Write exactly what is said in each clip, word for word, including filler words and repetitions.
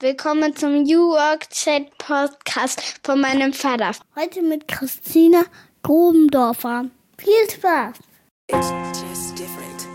Willkommen zum New Work Chat Podcast von meinem Vater. Heute mit Christina Grubendorfer. Viel Spaß! It's just different.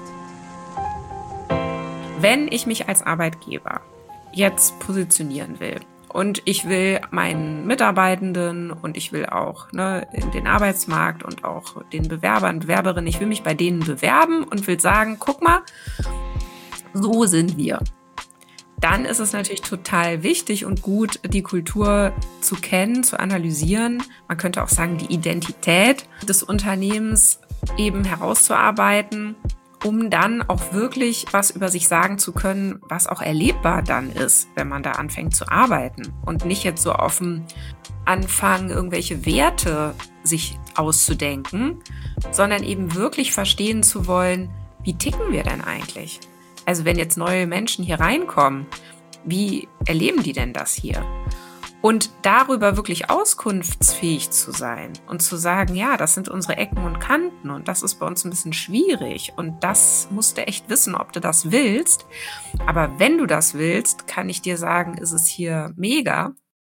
Wenn ich mich als Arbeitgeber jetzt positionieren will und ich will meinen Mitarbeitenden und ich will auch ne, in den Arbeitsmarkt und auch den Bewerbern, Bewerberinnen, ich will mich bei denen bewerben und will sagen, guck mal, so sind wir. Dann ist es natürlich total wichtig und gut, die Kultur zu kennen, zu analysieren. Man könnte auch sagen, die Identität des Unternehmens eben herauszuarbeiten, um dann auch wirklich was über sich sagen zu können, was auch erlebbar dann ist, wenn man da anfängt zu arbeiten und nicht jetzt so auf dem Anfang irgendwelche Werte sich auszudenken, sondern eben wirklich verstehen zu wollen, wie ticken wir denn eigentlich? Also wenn jetzt neue Menschen hier reinkommen, wie erleben die denn das hier? Und darüber wirklich auskunftsfähig zu sein und zu sagen, ja, das sind unsere Ecken und Kanten und das ist bei uns ein bisschen schwierig und das musst du echt wissen, ob du das willst. Aber wenn du das willst, kann ich dir sagen, ist es hier mega.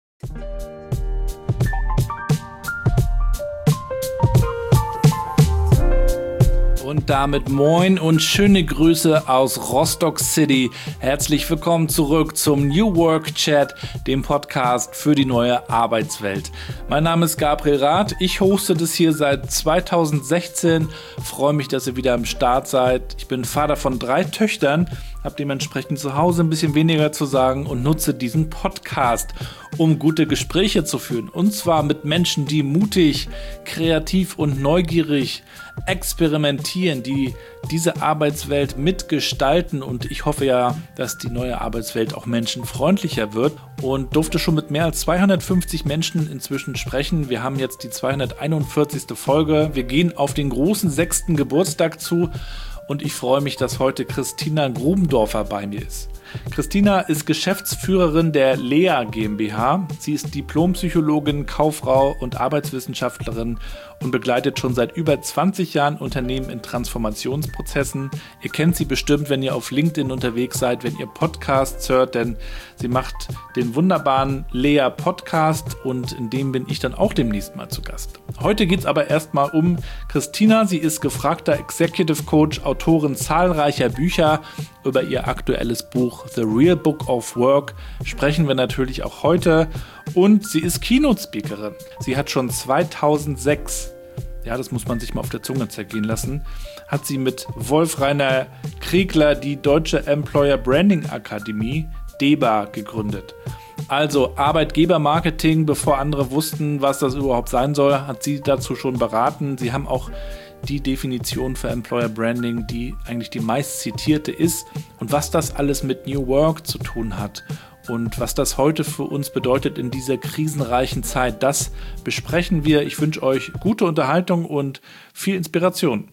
Und damit moin und schöne Grüße aus Rostock City. Herzlich willkommen zurück zum New Work Chat, dem Podcast für die neue Arbeitswelt. Mein Name ist Gabriel Rath, ich hoste das hier seit zweitausendsechzehn, freue mich, dass ihr wieder am Start seid. Ich bin Vater von drei Töchtern, habe dementsprechend zu Hause ein bisschen weniger zu sagen und nutze diesen Podcast, um gute Gespräche zu führen. Und zwar mit Menschen, die mutig, kreativ und neugierig experimentieren, die diese Arbeitswelt mitgestalten. Und ich hoffe ja, dass die neue Arbeitswelt auch menschenfreundlicher wird. Und durfte schon mit mehr als zweihundertfünfzig Menschen inzwischen sprechen. Wir haben jetzt die zweihunderteinundvierzigste Folge. Wir gehen auf den großen sechsten Geburtstag zu. Und ich freue mich, dass heute Christina Grubendorfer bei mir ist. Christina ist Geschäftsführerin der L E A GmbH. Sie ist Diplompsychologin, Kauffrau und Arbeitswissenschaftlerin und begleitet schon seit über zwanzig Jahren Unternehmen in Transformationsprozessen. Ihr kennt sie bestimmt, wenn ihr auf LinkedIn unterwegs seid, wenn ihr Podcasts hört, denn sie macht den wunderbaren L E A Podcast und in dem bin ich dann auch demnächst mal zu Gast. Heute geht es aber erstmal um Christina. Sie ist gefragter Executive Coach, Autorin zahlreicher Bücher. Über ihr aktuelles Buch The Real Book of Work sprechen wir natürlich auch heute. Und sie ist Keynote-Speakerin. Sie hat schon zweitausendsechs, ja, das muss man sich mal auf der Zunge zergehen lassen, hat sie mit Wolf-Rainer Kriegler die Deutsche Employer Branding Akademie, D E B A, gegründet. Also Arbeitgebermarketing, bevor andere wussten, was das überhaupt sein soll, hat sie dazu schon beraten. Sie haben auch die Definition für Employer Branding, die eigentlich die meist zitierte ist und was das alles mit New Work zu tun hat und was das heute für uns bedeutet in dieser krisenreichen Zeit, das besprechen wir. Ich wünsche euch gute Unterhaltung und viel Inspiration.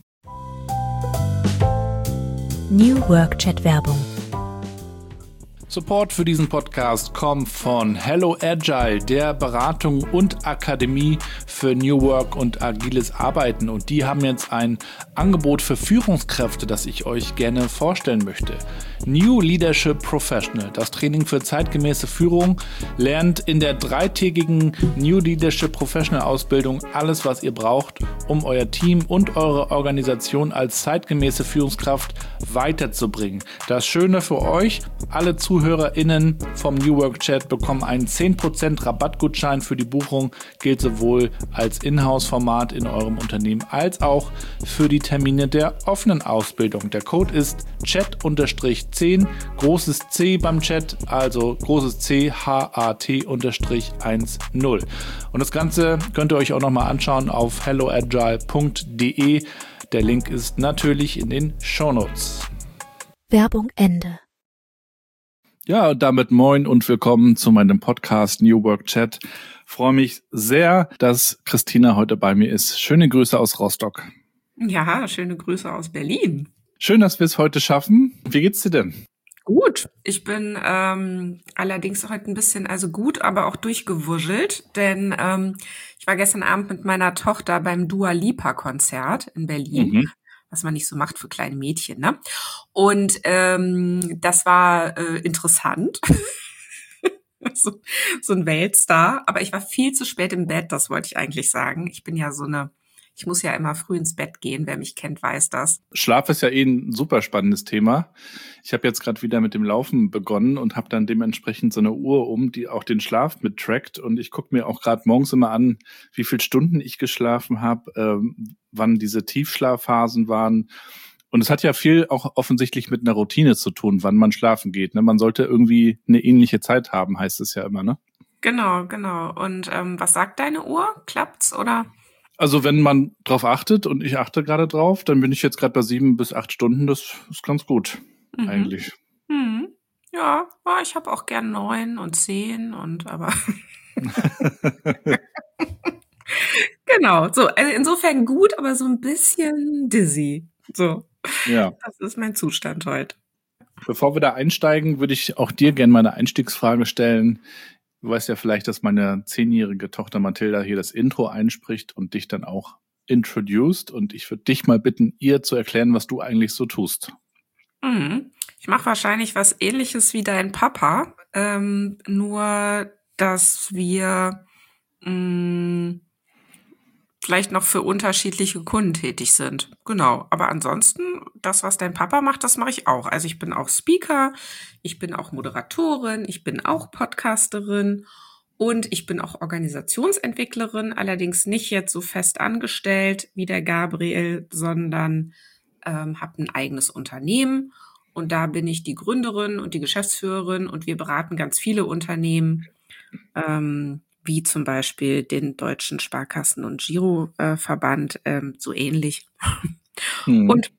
New Work Chat Werbung. Support für diesen Podcast kommt von Hello Agile, der Beratung und Akademie für New Work und agiles Arbeiten. Und die haben jetzt ein Angebot für Führungskräfte, das ich euch gerne vorstellen möchte. New Leadership Professional, das Training für zeitgemäße Führung, lernt in der dreitägigen New Leadership Professional Ausbildung alles, was ihr braucht, um euer Team und eure Organisation als zeitgemäße Führungskraft weiterzubringen. Das Schöne für euch, alle ZuhörerInnen vom New Work Chat bekommen einen zehn Prozent Rabattgutschein für die Buchung, gilt sowohl als Inhouse-Format in eurem Unternehmen als auch für die Termine der offenen Ausbildung. Der Code ist chat zehn, großes C beim Chat, also großes C, H A T zehn. Und das Ganze könnt ihr euch auch nochmal anschauen auf hello agile punkt de. Der Link ist natürlich in den Shownotes. Werbung Ende. Ja, und damit moin und willkommen zu meinem Podcast New Work Chat. Freue mich sehr, dass Christina heute bei mir ist. Schöne Grüße aus Rostock. Ja, schöne Grüße aus Berlin. Schön, dass wir es heute schaffen. Wie geht's dir denn? Gut, ich bin ähm, allerdings heute ein bisschen, also gut, aber auch durchgewuschelt, denn ähm, ich war gestern Abend mit meiner Tochter beim Dua Lipa Konzert in Berlin. Mhm. Was man nicht so macht für kleine Mädchen, ne? Und ähm, das war äh, interessant. so, so ein Weltstar. Aber ich war viel zu spät im Bett, das wollte ich eigentlich sagen. Ich bin ja so eine, ich muss ja immer früh ins Bett gehen. Wer mich kennt, weiß das. Schlaf ist ja eh ein super spannendes Thema. Ich habe jetzt gerade wieder mit dem Laufen begonnen und habe dann dementsprechend so eine Uhr um, die auch den Schlaf mit trackt. Und ich gucke mir auch gerade morgens immer an, wie viele Stunden ich geschlafen habe, ähm, wann diese Tiefschlafphasen waren. Und es hat ja viel auch offensichtlich mit einer Routine zu tun, wann man schlafen geht. Ne? Man sollte irgendwie eine ähnliche Zeit haben, heißt es ja immer, ne? Genau, genau. Und ähm, was sagt deine Uhr? Klappt's oder? Also wenn man drauf achtet, und ich achte gerade drauf, dann bin ich jetzt gerade bei sieben bis acht Stunden. Das ist ganz gut, mhm. eigentlich. Mhm. Ja, ich habe auch gern neun und zehn und aber genau. So, also insofern gut, aber so ein bisschen dizzy. So, ja. Das ist mein Zustand heute. Bevor wir da einsteigen, würde ich auch dir gerne meine Einstiegsfrage stellen. Du weißt ja vielleicht, dass meine zehnjährige Tochter Mathilda hier das Intro einspricht und dich dann auch introduced. Und ich würde dich mal bitten, ihr zu erklären, was du eigentlich so tust. Mhm. Ich mache wahrscheinlich was Ähnliches wie dein Papa, ähm, nur dass wir mh, vielleicht noch für unterschiedliche Kunden tätig sind. Genau, aber ansonsten, das, was dein Papa macht, das mache ich auch. Also ich bin auch Speaker, ich bin auch Moderatorin, ich bin auch Podcasterin und ich bin auch Organisationsentwicklerin, allerdings nicht jetzt so fest angestellt wie der Gabriel, sondern ähm, habe ein eigenes Unternehmen und da bin ich die Gründerin und die Geschäftsführerin und wir beraten ganz viele Unternehmen, ähm, wie zum Beispiel den Deutschen Sparkassen- und Giroverband, ähm, so ähnlich. Hm. Und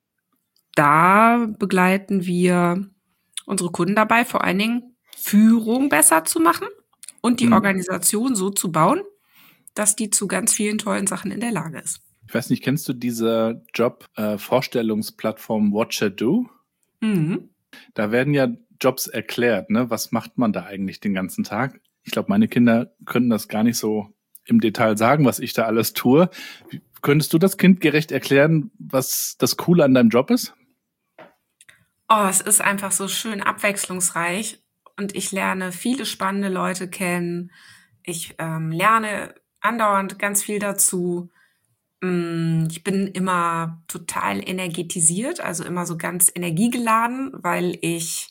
da begleiten wir unsere Kunden dabei, vor allen Dingen Führung besser zu machen und die hm. Organisation so zu bauen, dass die zu ganz vielen tollen Sachen in der Lage ist. Ich weiß nicht, kennst du diese Job-Vorstellungsplattform Watcher Do? Mhm. Da werden ja Jobs erklärt, ne? Was macht man da eigentlich den ganzen Tag? Ich glaube, meine Kinder können das gar nicht so im Detail sagen, was ich da alles tue. Könntest du das kindgerecht erklären, was das Coole an deinem Job ist? Oh, es ist einfach so schön abwechslungsreich und ich lerne viele spannende Leute kennen. Ich ähm, lerne andauernd ganz viel dazu. Ich bin immer total energetisiert, also immer so ganz energiegeladen, weil ich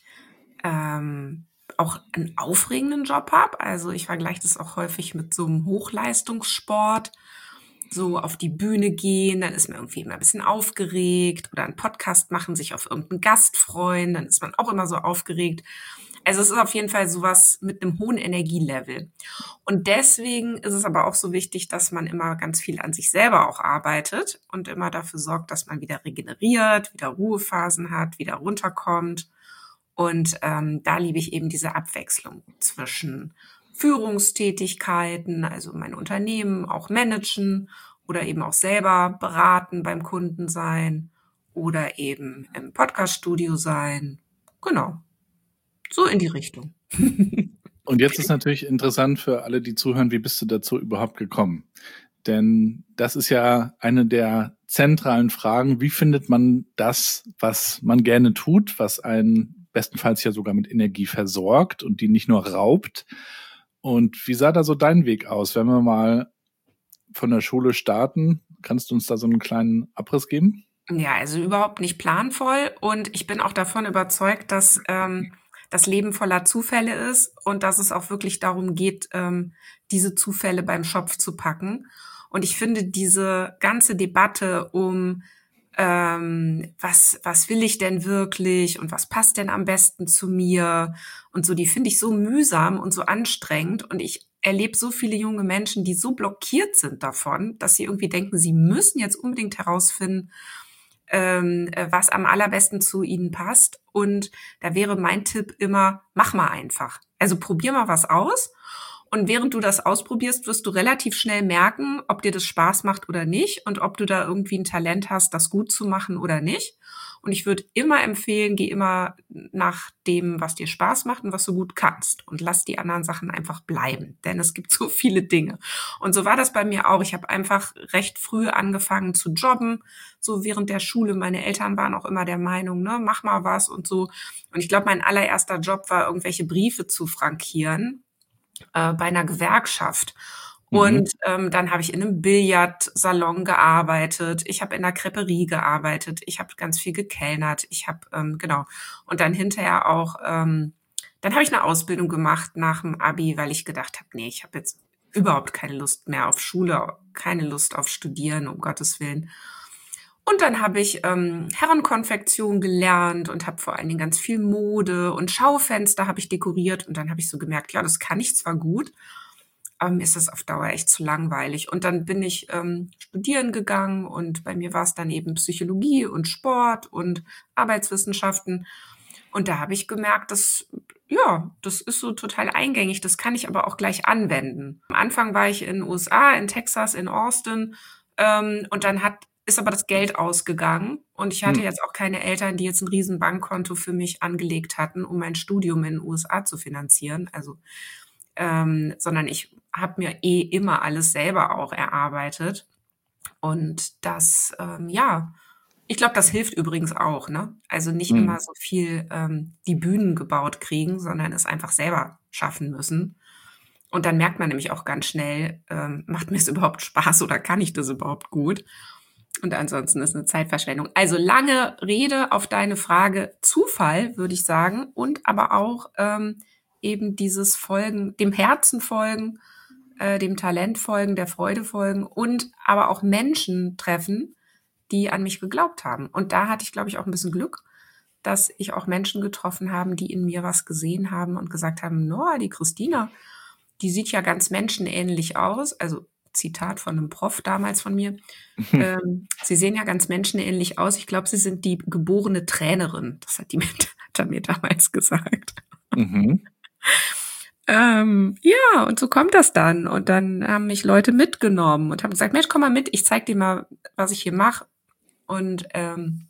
ähm, auch einen aufregenden Job habe. Also ich vergleiche das auch häufig mit so einem Hochleistungssport. So auf die Bühne gehen, dann ist man irgendwie immer ein bisschen aufgeregt oder einen Podcast machen, sich auf irgendeinen Gast freuen, dann ist man auch immer so aufgeregt. Also es ist auf jeden Fall sowas mit einem hohen Energielevel. Und deswegen ist es aber auch so wichtig, dass man immer ganz viel an sich selber auch arbeitet und immer dafür sorgt, dass man wieder regeneriert, wieder Ruhephasen hat, wieder runterkommt. Und ähm, da liebe ich eben diese Abwechslung zwischen Führungstätigkeiten, also mein Unternehmen auch managen oder eben auch selber beraten beim Kunden sein oder eben im Podcaststudio sein. Genau. So in die Richtung. Und jetzt ist natürlich interessant für alle, die zuhören, wie bist du dazu überhaupt gekommen? Denn das ist ja eine der zentralen Fragen. Wie findet man das, was man gerne tut, was einen bestenfalls ja sogar mit Energie versorgt und die nicht nur raubt? Und wie sah da so dein Weg aus? Wenn wir mal von der Schule starten, kannst du uns da so einen kleinen Abriss geben? Ja, also überhaupt nicht planvoll. Und ich bin auch davon überzeugt, dass ähm, das Leben voller Zufälle ist und dass es auch wirklich darum geht, ähm, diese Zufälle beim Schopf zu packen. Und ich finde diese ganze Debatte um ähm, was was will ich denn wirklich und was passt denn am besten zu mir und so, die finde ich so mühsam und so anstrengend. Und ich erlebe so viele junge Menschen, die so blockiert sind davon, dass sie irgendwie denken, sie müssen jetzt unbedingt herausfinden, ähm, was am allerbesten zu ihnen passt. Und da wäre mein Tipp immer, mach mal einfach. Also probier mal was aus. Und während du das ausprobierst, wirst du relativ schnell merken, ob dir das Spaß macht oder nicht und ob du da irgendwie ein Talent hast, das gut zu machen oder nicht. Und ich würde immer empfehlen, geh immer nach dem, was dir Spaß macht und was du gut kannst und lass die anderen Sachen einfach bleiben, denn es gibt so viele Dinge. Und so war das bei mir auch. Ich habe einfach recht früh angefangen zu jobben, so während der Schule. Meine Eltern waren auch immer der Meinung, ne, mach mal was und so. Und ich glaube, mein allererster Job war, irgendwelche Briefe zu frankieren. äh, bei einer Gewerkschaft. Mhm. Und ähm, dann habe ich in einem Billardsalon gearbeitet, ich habe in einer Creperie gearbeitet, ich habe ganz viel gekellnert, ich habe, ähm, genau, und dann hinterher auch, ähm, dann habe ich eine Ausbildung gemacht nach dem Abi, weil ich gedacht habe, nee, ich habe jetzt überhaupt keine Lust mehr auf Schule, keine Lust auf Studieren, um Gottes Willen. Und dann habe ich ähm, Herrenkonfektion gelernt und habe vor allen Dingen ganz viel Mode und Schaufenster habe ich dekoriert. Und dann habe ich so gemerkt, ja, das kann ich zwar gut, aber mir ist das auf Dauer echt zu langweilig. Und dann bin ich ähm, studieren gegangen und bei mir war es dann eben Psychologie und Sport und Arbeitswissenschaften. Und da habe ich gemerkt, dass, ja, das ist so total eingängig, das kann ich aber auch gleich anwenden. Am Anfang war ich in den U S A, in Texas, in Austin, ähm, und dann hat, ist aber das Geld ausgegangen und ich hatte Hm. jetzt auch keine Eltern, die jetzt ein riesen Bankkonto für mich angelegt hatten, um mein Studium in den U S A zu finanzieren. Also, ähm, sondern ich habe mir eh immer alles selber auch erarbeitet. Und das, ähm, ja, ich glaube, das hilft übrigens auch, ne? Also nicht Hm. immer so viel ähm, die Bühnen gebaut kriegen, sondern es einfach selber schaffen müssen. Und dann merkt man nämlich auch ganz schnell, ähm, macht mir es überhaupt Spaß oder kann ich das überhaupt gut? Und ansonsten ist eine Zeitverschwendung. Also lange Rede auf deine Frage, Zufall, würde ich sagen, und aber auch ähm, eben dieses Folgen, dem Herzen folgen, äh, dem Talent folgen, der Freude folgen und aber auch Menschen treffen, die an mich geglaubt haben. Und da hatte ich, glaube ich, auch ein bisschen Glück, dass ich auch Menschen getroffen habe, die in mir was gesehen haben und gesagt haben, no, die Christina, die sieht ja ganz menschenähnlich aus. Also Zitat von einem Prof damals von mir. ähm, Sie sehen ja ganz menschenähnlich aus. Ich glaube, Sie sind die geborene Trainerin. Das hat, die, hat er mir damals gesagt. Mhm. Ähm, ja, und so kommt das dann. Und dann haben mich Leute mitgenommen und haben gesagt, Mensch, komm mal mit, ich zeig dir mal, was ich hier mache. Und ähm,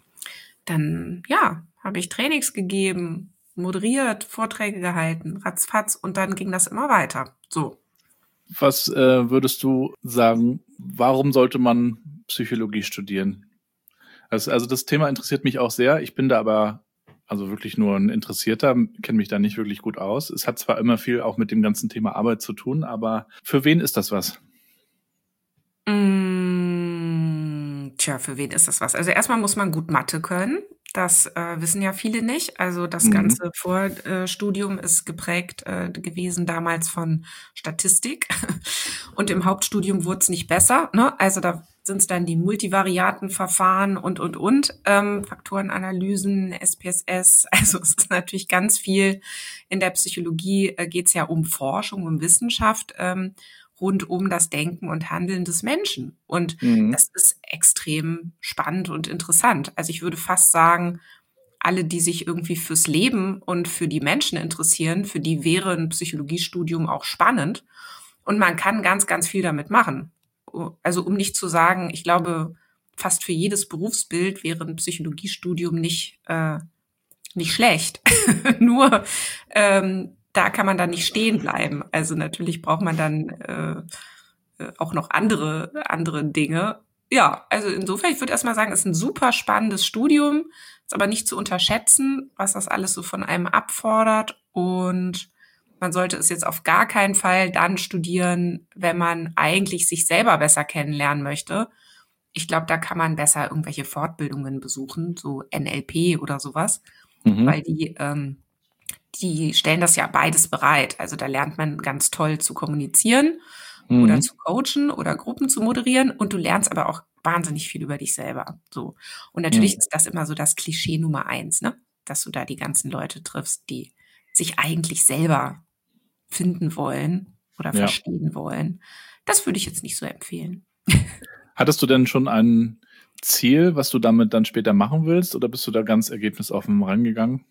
dann, ja, habe ich Trainings gegeben, moderiert, Vorträge gehalten, ratzfatz, und dann ging das immer weiter. So. Was äh, würdest du sagen, warum sollte man Psychologie studieren? Also, also das Thema interessiert mich auch sehr. Ich bin da aber also wirklich nur ein Interessierter, kenne mich da nicht wirklich gut aus. Es hat zwar immer viel auch mit dem ganzen Thema Arbeit zu tun, aber für wen ist das was? Mm, tja, für wen ist das was? Also erstmal muss man gut Mathe können. Das äh, wissen ja viele nicht. Also das Mhm. ganze Vorstudium ist geprägt äh, gewesen damals von Statistik. Und im Hauptstudium wurde es nicht besser. Ne? Also da sind es dann die Multivariatenverfahren und, und, und, ähm, Faktorenanalysen, S P S S. Also es ist natürlich ganz viel. In der Psychologie äh, geht es ja um Forschung, um Wissenschaft, ähm, rund um das Denken und Handeln des Menschen. Und Mhm. das ist extrem spannend und interessant. Also ich würde fast sagen, alle, die sich irgendwie fürs Leben und für die Menschen interessieren, für die wäre ein Psychologiestudium auch spannend. Und man kann ganz, ganz viel damit machen. Also um nicht zu sagen, ich glaube, fast für jedes Berufsbild wäre ein Psychologiestudium nicht, äh, nicht schlecht. Nur ähm, da kann man dann nicht stehen bleiben. Also natürlich braucht man dann äh, auch noch andere, andere Dinge. Ja, also insofern, ich würde erstmal sagen, es ist ein super spannendes Studium, ist aber nicht zu unterschätzen, was das alles so von einem abfordert. Und man sollte es jetzt auf gar keinen Fall dann studieren, wenn man eigentlich sich selber besser kennenlernen möchte. Ich glaube, da kann man besser irgendwelche Fortbildungen besuchen, so N L P oder sowas, Mhm. weil die, ähm, die stellen das ja beides bereit. Also da lernt man ganz toll zu kommunizieren Mhm. oder zu coachen oder Gruppen zu moderieren, und du lernst aber auch wahnsinnig viel über dich selber. So. Und natürlich Mhm. ist das immer so das Klischee Nummer eins, ne? Dass du da die ganzen Leute triffst, die sich eigentlich selber finden wollen oder Ja. verstehen wollen. Das würde ich jetzt nicht so empfehlen. Hattest du denn schon ein Ziel, was du damit dann später machen willst, oder bist du da ganz ergebnisoffen rangegangen?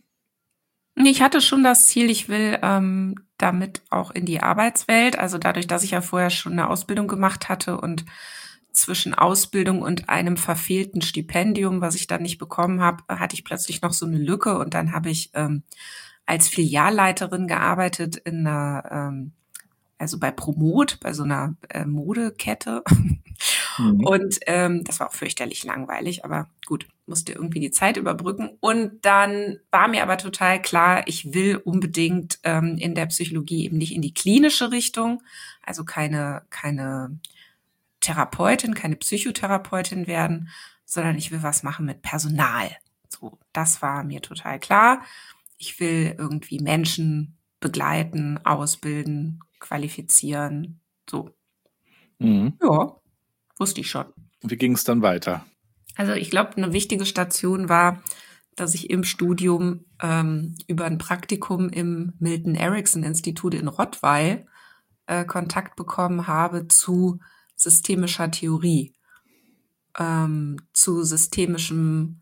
Ich hatte schon das Ziel, ich will ähm, damit auch in die Arbeitswelt. Also dadurch, dass ich ja vorher schon eine Ausbildung gemacht hatte und zwischen Ausbildung und einem verfehlten Stipendium, was ich dann nicht bekommen habe, hatte ich plötzlich noch so eine Lücke. Und dann habe ich ähm, als Filialleiterin gearbeitet in einer, ähm, also bei Promot, bei so einer äh, Modekette. Mhm. Und ähm, das war auch fürchterlich langweilig, aber gut. musste irgendwie die Zeit überbrücken. Und dann war mir aber total klar, ich will unbedingt ähm, in der Psychologie eben nicht in die klinische Richtung, also keine, keine Therapeutin, keine Psychotherapeutin werden, sondern ich will was machen mit Personal. So, das war mir total klar. Ich will irgendwie Menschen begleiten, ausbilden, qualifizieren. So. Mhm. Ja, wusste ich schon. Wie ging es dann weiter? Also ich glaube, eine wichtige Station war, dass ich im Studium ähm, über ein Praktikum im Milton Erickson Institut in Rottweil äh, Kontakt bekommen habe zu systemischer Theorie, ähm, zu systemischem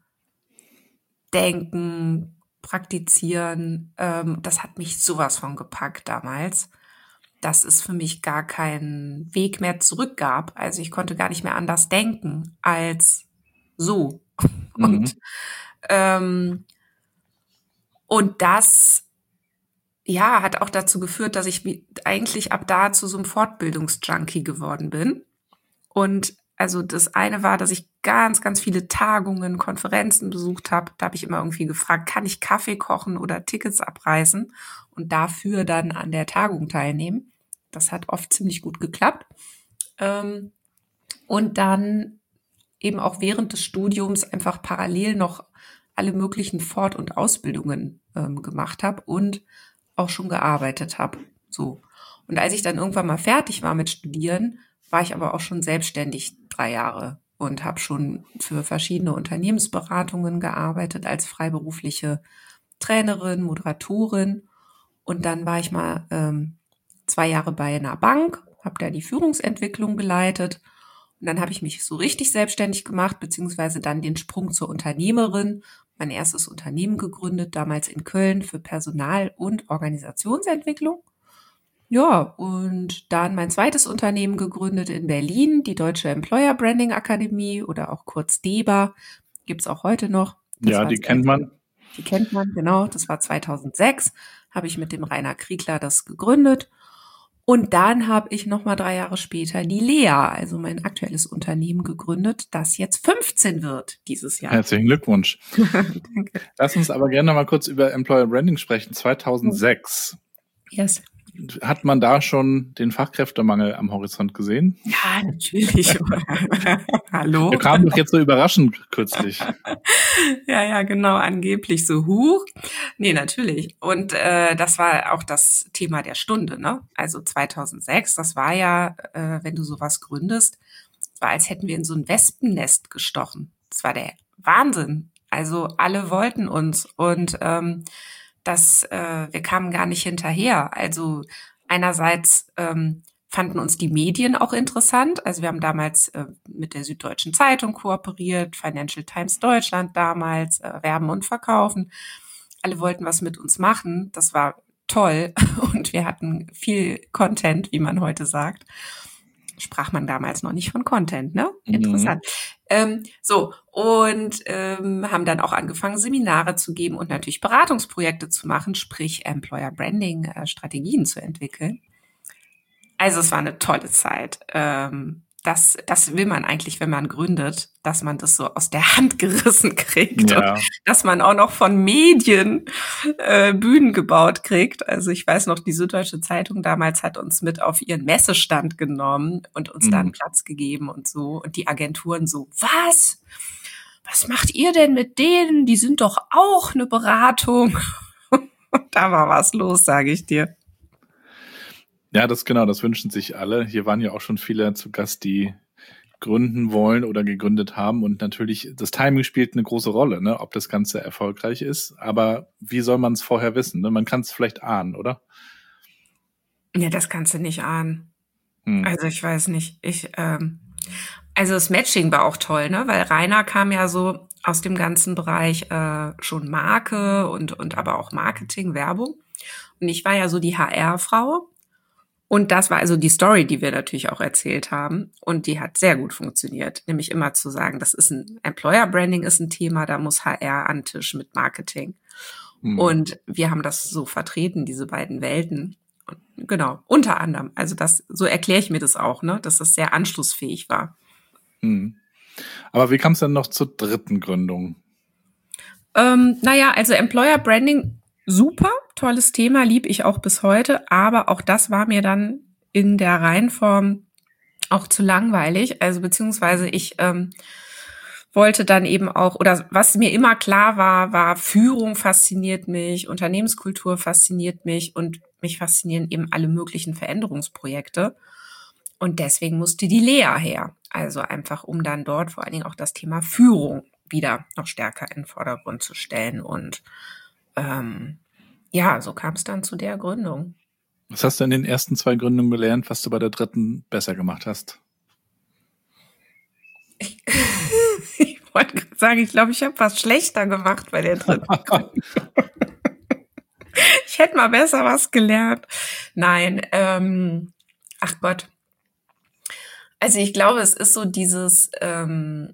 Denken, Praktizieren. Ähm, das hat mich sowas von gepackt damals, dass es für mich gar keinen Weg mehr zurück gab. Also ich konnte gar nicht mehr anders denken als so. Mhm. Und, ähm, und das, ja, hat auch dazu geführt, dass ich wie- eigentlich ab da zu so einem Fortbildungsjunkie geworden bin. Und also das eine war, dass ich ganz, ganz viele Tagungen, Konferenzen besucht habe. Da habe ich immer irgendwie gefragt, kann ich Kaffee kochen oder Tickets abreißen und dafür dann an der Tagung teilnehmen. Das hat oft ziemlich gut geklappt. Ähm, und dann eben auch während des Studiums einfach parallel noch alle möglichen Fort- und Ausbildungen ähm, gemacht habe und auch schon gearbeitet habe. So. Und als ich dann irgendwann mal fertig war mit Studieren, war ich aber auch schon selbstständig drei Jahre und habe schon für verschiedene Unternehmensberatungen gearbeitet als freiberufliche Trainerin, Moderatorin. Und dann war ich mal ähm, zwei Jahre bei einer Bank, habe da die Führungsentwicklung geleitet. Und dann habe ich mich so richtig selbstständig gemacht, beziehungsweise dann den Sprung zur Unternehmerin, mein erstes Unternehmen gegründet, damals in Köln für Personal- und Organisationsentwicklung. Ja, und dann mein zweites Unternehmen gegründet in Berlin, die Deutsche Employer Branding Akademie oder auch kurz DEBA, gibt's auch heute noch. Das Ja, war die zwei- kennt man. Die kennt man, genau. Das war zweitausendsechs, habe ich mit dem Rainer Kriegler das gegründet. Und dann habe ich noch mal drei Jahre später die Lea, also mein aktuelles Unternehmen, gegründet, das jetzt fünfzehn wird dieses Jahr. Herzlichen Glückwunsch. Danke. Lass uns aber gerne noch mal kurz über Employer Branding sprechen. zweitausendsechs. Yes. Hat man da schon den Fachkräftemangel am Horizont gesehen? Ja, natürlich. Hallo? Der kam doch jetzt so überraschend kürzlich. Ja, ja, genau, angeblich so huch. Nee, natürlich. Und äh, das war auch das Thema der Stunde, ne? Also zweitausendsechs, das war ja, äh, wenn du sowas gründest, es war, als hätten wir in so ein Wespennest gestochen. Das war der Wahnsinn. Also alle wollten uns und ähm, das, äh, wir kamen gar nicht hinterher. Also einerseits ähm, fanden uns die Medien auch interessant. Also wir haben damals äh, mit der Süddeutschen Zeitung kooperiert, Financial Times Deutschland damals, äh, werben und verkaufen. Alle wollten was mit uns machen. Das war toll und wir hatten viel Content, wie man heute sagt. Sprach man damals noch nicht von Content, ne? Interessant. Mhm. Ähm, so, und ähm, haben dann auch angefangen, Seminare zu geben und natürlich Beratungsprojekte zu machen, sprich Employer Branding äh, Strategien zu entwickeln. Also es war eine tolle Zeit. Ähm, das, das will man eigentlich, wenn man gründet, dass man das so aus der Hand gerissen kriegt Ja. und dass man auch noch von Medien äh, Bühnen gebaut kriegt. Also ich weiß noch, die Süddeutsche Zeitung damals hat uns mit auf ihren Messestand genommen und uns Mhm. da einen Platz gegeben und so. Und die Agenturen so, was? Was macht ihr denn mit denen? Die sind doch auch eine Beratung. Da war was los, sage ich dir. Ja, das genau, das wünschen sich alle. Hier waren ja auch schon viele zu Gast, die gründen wollen oder gegründet haben. Und natürlich, das Timing spielt eine große Rolle, ne, ob das Ganze erfolgreich ist. Aber wie soll man es vorher wissen? Ne? Man kann es vielleicht ahnen, oder? Ja, das kannst du nicht ahnen. Hm. Also ich weiß nicht. Ich, ähm, also das Matching war auch toll, ne? Weil Rainer kam ja so aus dem ganzen Bereich äh, schon Marke und, und aber auch Marketing, Werbung. Und ich war ja so die H R-Frau. Und das war also die Story, die wir natürlich auch erzählt haben. Und die hat sehr gut funktioniert. Nämlich immer zu sagen, das ist ein Employer Branding ist ein Thema, da muss H R an den Tisch mit Marketing. Mhm. Und wir haben das so vertreten, diese beiden Welten. Und genau, unter anderem. Also das, so erkläre ich mir das auch, ne, dass das sehr anschlussfähig war. Mhm. Aber wie kam es denn noch zur dritten Gründung? Ähm, naja, also Employer Branding, super, tolles Thema, lieb ich auch bis heute, aber auch das war mir dann in der Reihenform auch zu langweilig, also beziehungsweise ich ähm, wollte dann eben auch, oder was mir immer klar war, war Führung fasziniert mich, Unternehmenskultur fasziniert mich und mich faszinieren eben alle möglichen Veränderungsprojekte. Und deswegen musste die Lea her. Also einfach, um dann dort vor allen Dingen auch das Thema Führung wieder noch stärker in den Vordergrund zu stellen. Und ähm, ja, so kam es dann zu der Gründung. Was hast du in den ersten zwei Gründungen gelernt, was du bei der dritten besser gemacht hast? Ich, ich wollte gerade sagen, ich glaube, ich habe was schlechter gemacht bei der dritten Gründung. Ich hätte mal besser was gelernt. Nein, ähm, ach Gott. Also ich glaube, es ist so dieses, ähm,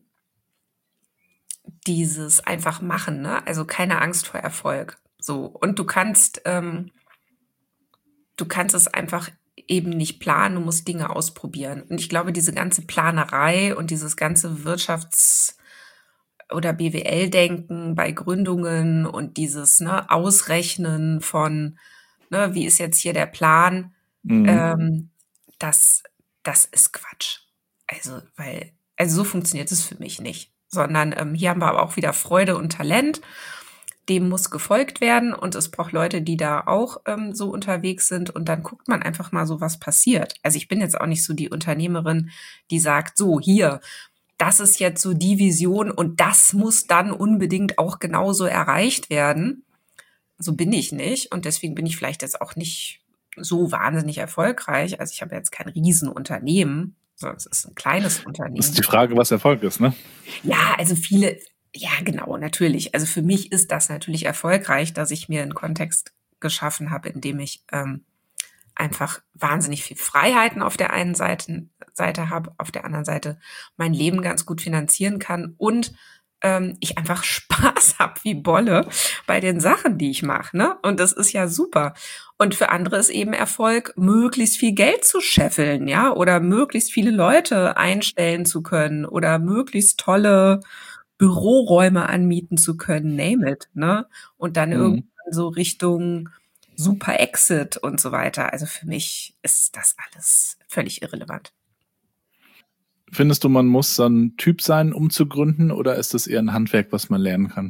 dieses einfach machen, ne? Also keine Angst vor Erfolg. So. Und du kannst, ähm, du kannst es einfach eben nicht planen, du musst Dinge ausprobieren. Und ich glaube, diese ganze Planerei und dieses ganze Wirtschafts- oder B W L-Denken bei Gründungen und dieses ne, Ausrechnen von, ne, wie ist jetzt hier der Plan, mhm. ähm, das, das ist Quatsch. Also, weil, also so funktioniert es für mich nicht. Sondern ähm, hier haben wir aber auch wieder Freude und Talent. Dem muss gefolgt werden und es braucht Leute, die da auch ähm, so unterwegs sind und dann guckt man einfach mal so, was passiert. Also ich bin jetzt auch nicht so die Unternehmerin, die sagt, so hier, das ist jetzt so die Vision und das muss dann unbedingt auch genauso erreicht werden. So bin ich nicht und deswegen bin ich vielleicht jetzt auch nicht so wahnsinnig erfolgreich. Also ich habe jetzt kein Riesenunternehmen, sondern es ist ein kleines Unternehmen. Das ist die Frage, was Erfolg ist, ne? Ja, also viele... Ja, genau, natürlich. Also für mich ist das natürlich erfolgreich, dass ich mir einen Kontext geschaffen habe, in dem ich ähm, einfach wahnsinnig viel Freiheiten auf der einen Seite, Seite habe, auf der anderen Seite mein Leben ganz gut finanzieren kann und ähm, ich einfach Spaß habe wie Bolle bei den Sachen, die ich mache, ne? Und das ist ja super. Und für andere ist eben Erfolg, möglichst viel Geld zu scheffeln, ja, oder möglichst viele Leute einstellen zu können oder möglichst tolle Büroräume anmieten zu können, name it, ne? Und dann mhm. irgendwann so Richtung Super Exit und so weiter. Also für mich ist das alles völlig irrelevant. Findest du, man muss so ein Typ sein, um zu gründen, oder ist das eher ein Handwerk, was man lernen kann?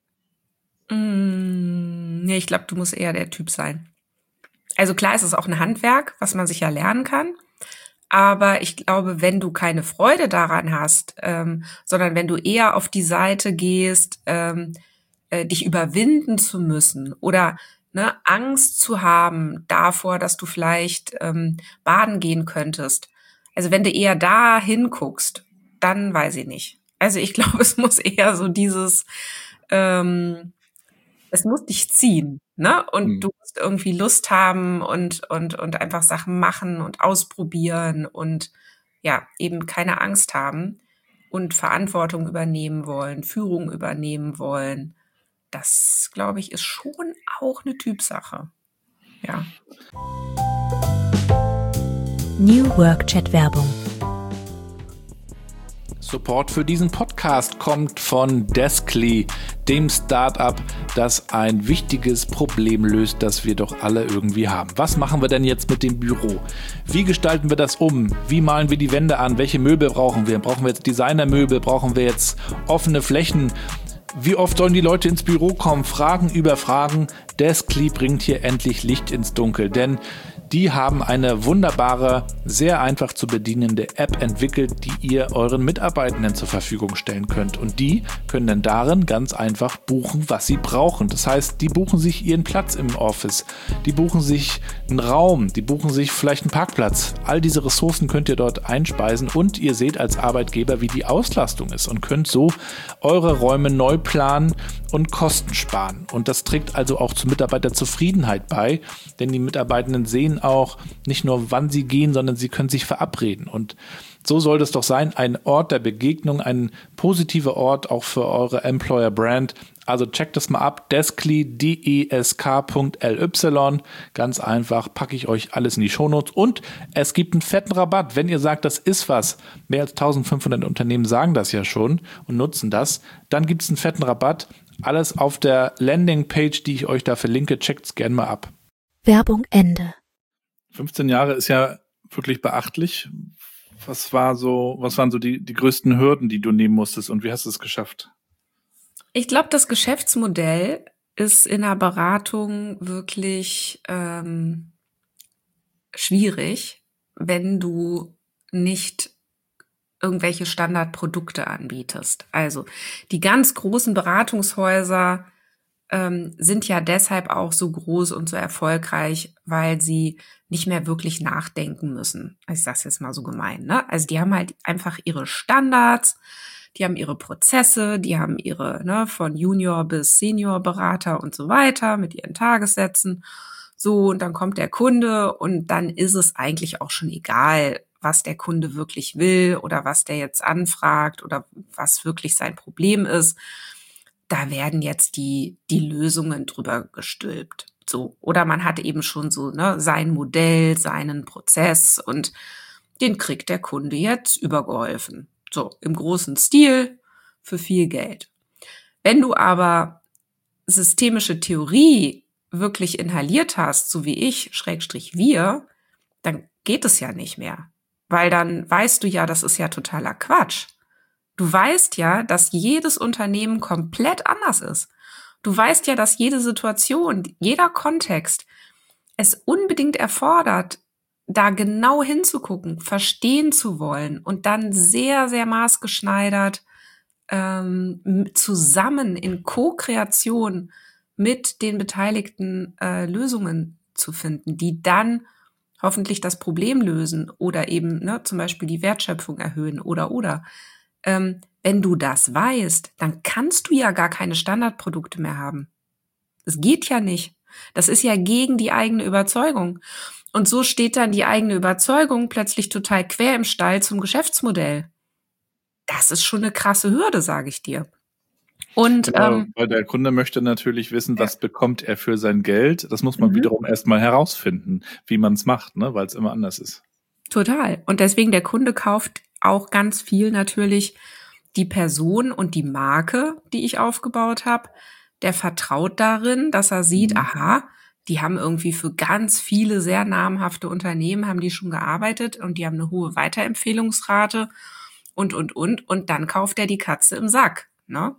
Mm, nee, ich glaube, du musst eher der Typ sein. Also klar ist es auch ein Handwerk, was man sich ja lernen kann. Aber ich glaube, wenn du keine Freude daran hast, ähm, sondern wenn du eher auf die Seite gehst, ähm, äh, dich überwinden zu müssen oder ne, Angst zu haben davor, dass du vielleicht ähm, baden gehen könntest. Also wenn du eher da hinguckst, dann weiß ich nicht. Also ich glaube, es muss eher so dieses, ähm, es muss dich ziehen, ne? Und mhm. du musst irgendwie Lust haben und und und einfach Sachen machen und ausprobieren und ja, eben keine Angst haben und Verantwortung übernehmen wollen, Führung übernehmen wollen. Das, glaube ich, ist schon auch eine Typsache. Ja. New Work Chat Werbung. Support für diesen Podcast kommt von Deskly, dem Startup, das ein wichtiges Problem löst, das wir doch alle irgendwie haben. Was machen wir denn jetzt mit dem Büro? Wie gestalten wir das um? Wie malen wir die Wände an? Welche Möbel brauchen wir? Brauchen wir jetzt Designermöbel? Brauchen wir jetzt offene Flächen? Wie oft sollen die Leute ins Büro kommen? Fragen über Fragen. Deskly bringt hier endlich Licht ins Dunkel, denn die haben eine wunderbare, sehr einfach zu bedienende App entwickelt, die ihr euren Mitarbeitenden zur Verfügung stellen könnt. Und die können dann darin ganz einfach buchen, was sie brauchen. Das heißt, die buchen sich ihren Platz im Office, die buchen sich einen Raum, die buchen sich vielleicht einen Parkplatz. All diese Ressourcen könnt ihr dort einspeisen und ihr seht als Arbeitgeber, wie die Auslastung ist und könnt so eure Räume neu planen und Kosten sparen. Und das trägt also auch zur Mitarbeiterzufriedenheit bei, denn die Mitarbeitenden sehen auch nicht nur, wann sie gehen, sondern sie können sich verabreden. Und so soll das doch sein, ein Ort der Begegnung, ein positiver Ort auch für eure Employer Brand, Also checkt das mal ab, deskly, D E S K Punkt L Y. Ganz einfach, packe ich euch alles in die Shownotes. Und es gibt einen fetten Rabatt, wenn ihr sagt, das ist was. Mehr als eintausendfünfhundert Unternehmen sagen das ja schon und nutzen das. Dann gibt es einen fetten Rabatt. Alles auf der Landingpage, die ich euch da verlinke. Checkt es gerne mal ab. Werbung Ende. fünfzehn Jahre ist ja wirklich beachtlich. Was war so, was waren so die, die größten Hürden, die du nehmen musstest und wie hast du es geschafft? Ich glaube, das Geschäftsmodell ist in der Beratung wirklich ähm, schwierig, wenn du nicht irgendwelche Standardprodukte anbietest. Also die ganz großen Beratungshäuser ähm, sind ja deshalb auch so groß und so erfolgreich, weil sie nicht mehr wirklich nachdenken müssen. Ich sage es jetzt mal so gemein, ne? Also die haben halt einfach ihre Standards, die haben ihre Prozesse, die haben ihre, ne, von Junior bis Senior Berater und so weiter mit ihren Tagessätzen. So, und dann kommt der Kunde und dann ist es eigentlich auch schon egal, was der Kunde wirklich will oder was der jetzt anfragt oder was wirklich sein Problem ist. Da werden jetzt die, die Lösungen drüber gestülpt. So. Oder man hat eben schon so, ne, sein Modell, seinen Prozess und den kriegt der Kunde jetzt übergeholfen. So, im großen Stil, für viel Geld. Wenn du aber systemische Theorie wirklich inhaliert hast, so wie ich, Schrägstrich wir, dann geht es ja nicht mehr. Weil dann weißt du ja, das ist ja totaler Quatsch. Du weißt ja, dass jedes Unternehmen komplett anders ist. Du weißt ja, dass jede Situation, jeder Kontext es unbedingt erfordert, da genau hinzugucken, verstehen zu wollen und dann sehr, sehr maßgeschneidert ähm, zusammen in Co-Kreation mit den Beteiligten äh, Lösungen zu finden, die dann hoffentlich das Problem lösen oder eben ne, zum Beispiel die Wertschöpfung erhöhen oder oder. Ähm, wenn du das weißt, dann kannst du ja gar keine Standardprodukte mehr haben. Das geht ja nicht. Das ist ja gegen die eigene Überzeugung. Und so steht dann die eigene Überzeugung plötzlich total quer im Stall zum Geschäftsmodell. Das ist schon eine krasse Hürde, sage ich dir. Und genau, ähm, weil der Kunde möchte natürlich wissen, was ja. bekommt er für sein Geld. Das muss man mhm. wiederum erstmal herausfinden, wie man es macht, ne? Weil es immer anders ist. Total. Und deswegen der Kunde kauft auch ganz viel natürlich die Person und die Marke, die ich aufgebaut habe. Der vertraut darin, dass er sieht, mhm. aha, die haben irgendwie für ganz viele sehr namhafte Unternehmen, haben die schon gearbeitet und die haben eine hohe Weiterempfehlungsrate und, und, und. Und dann kauft er die Katze im Sack, ne?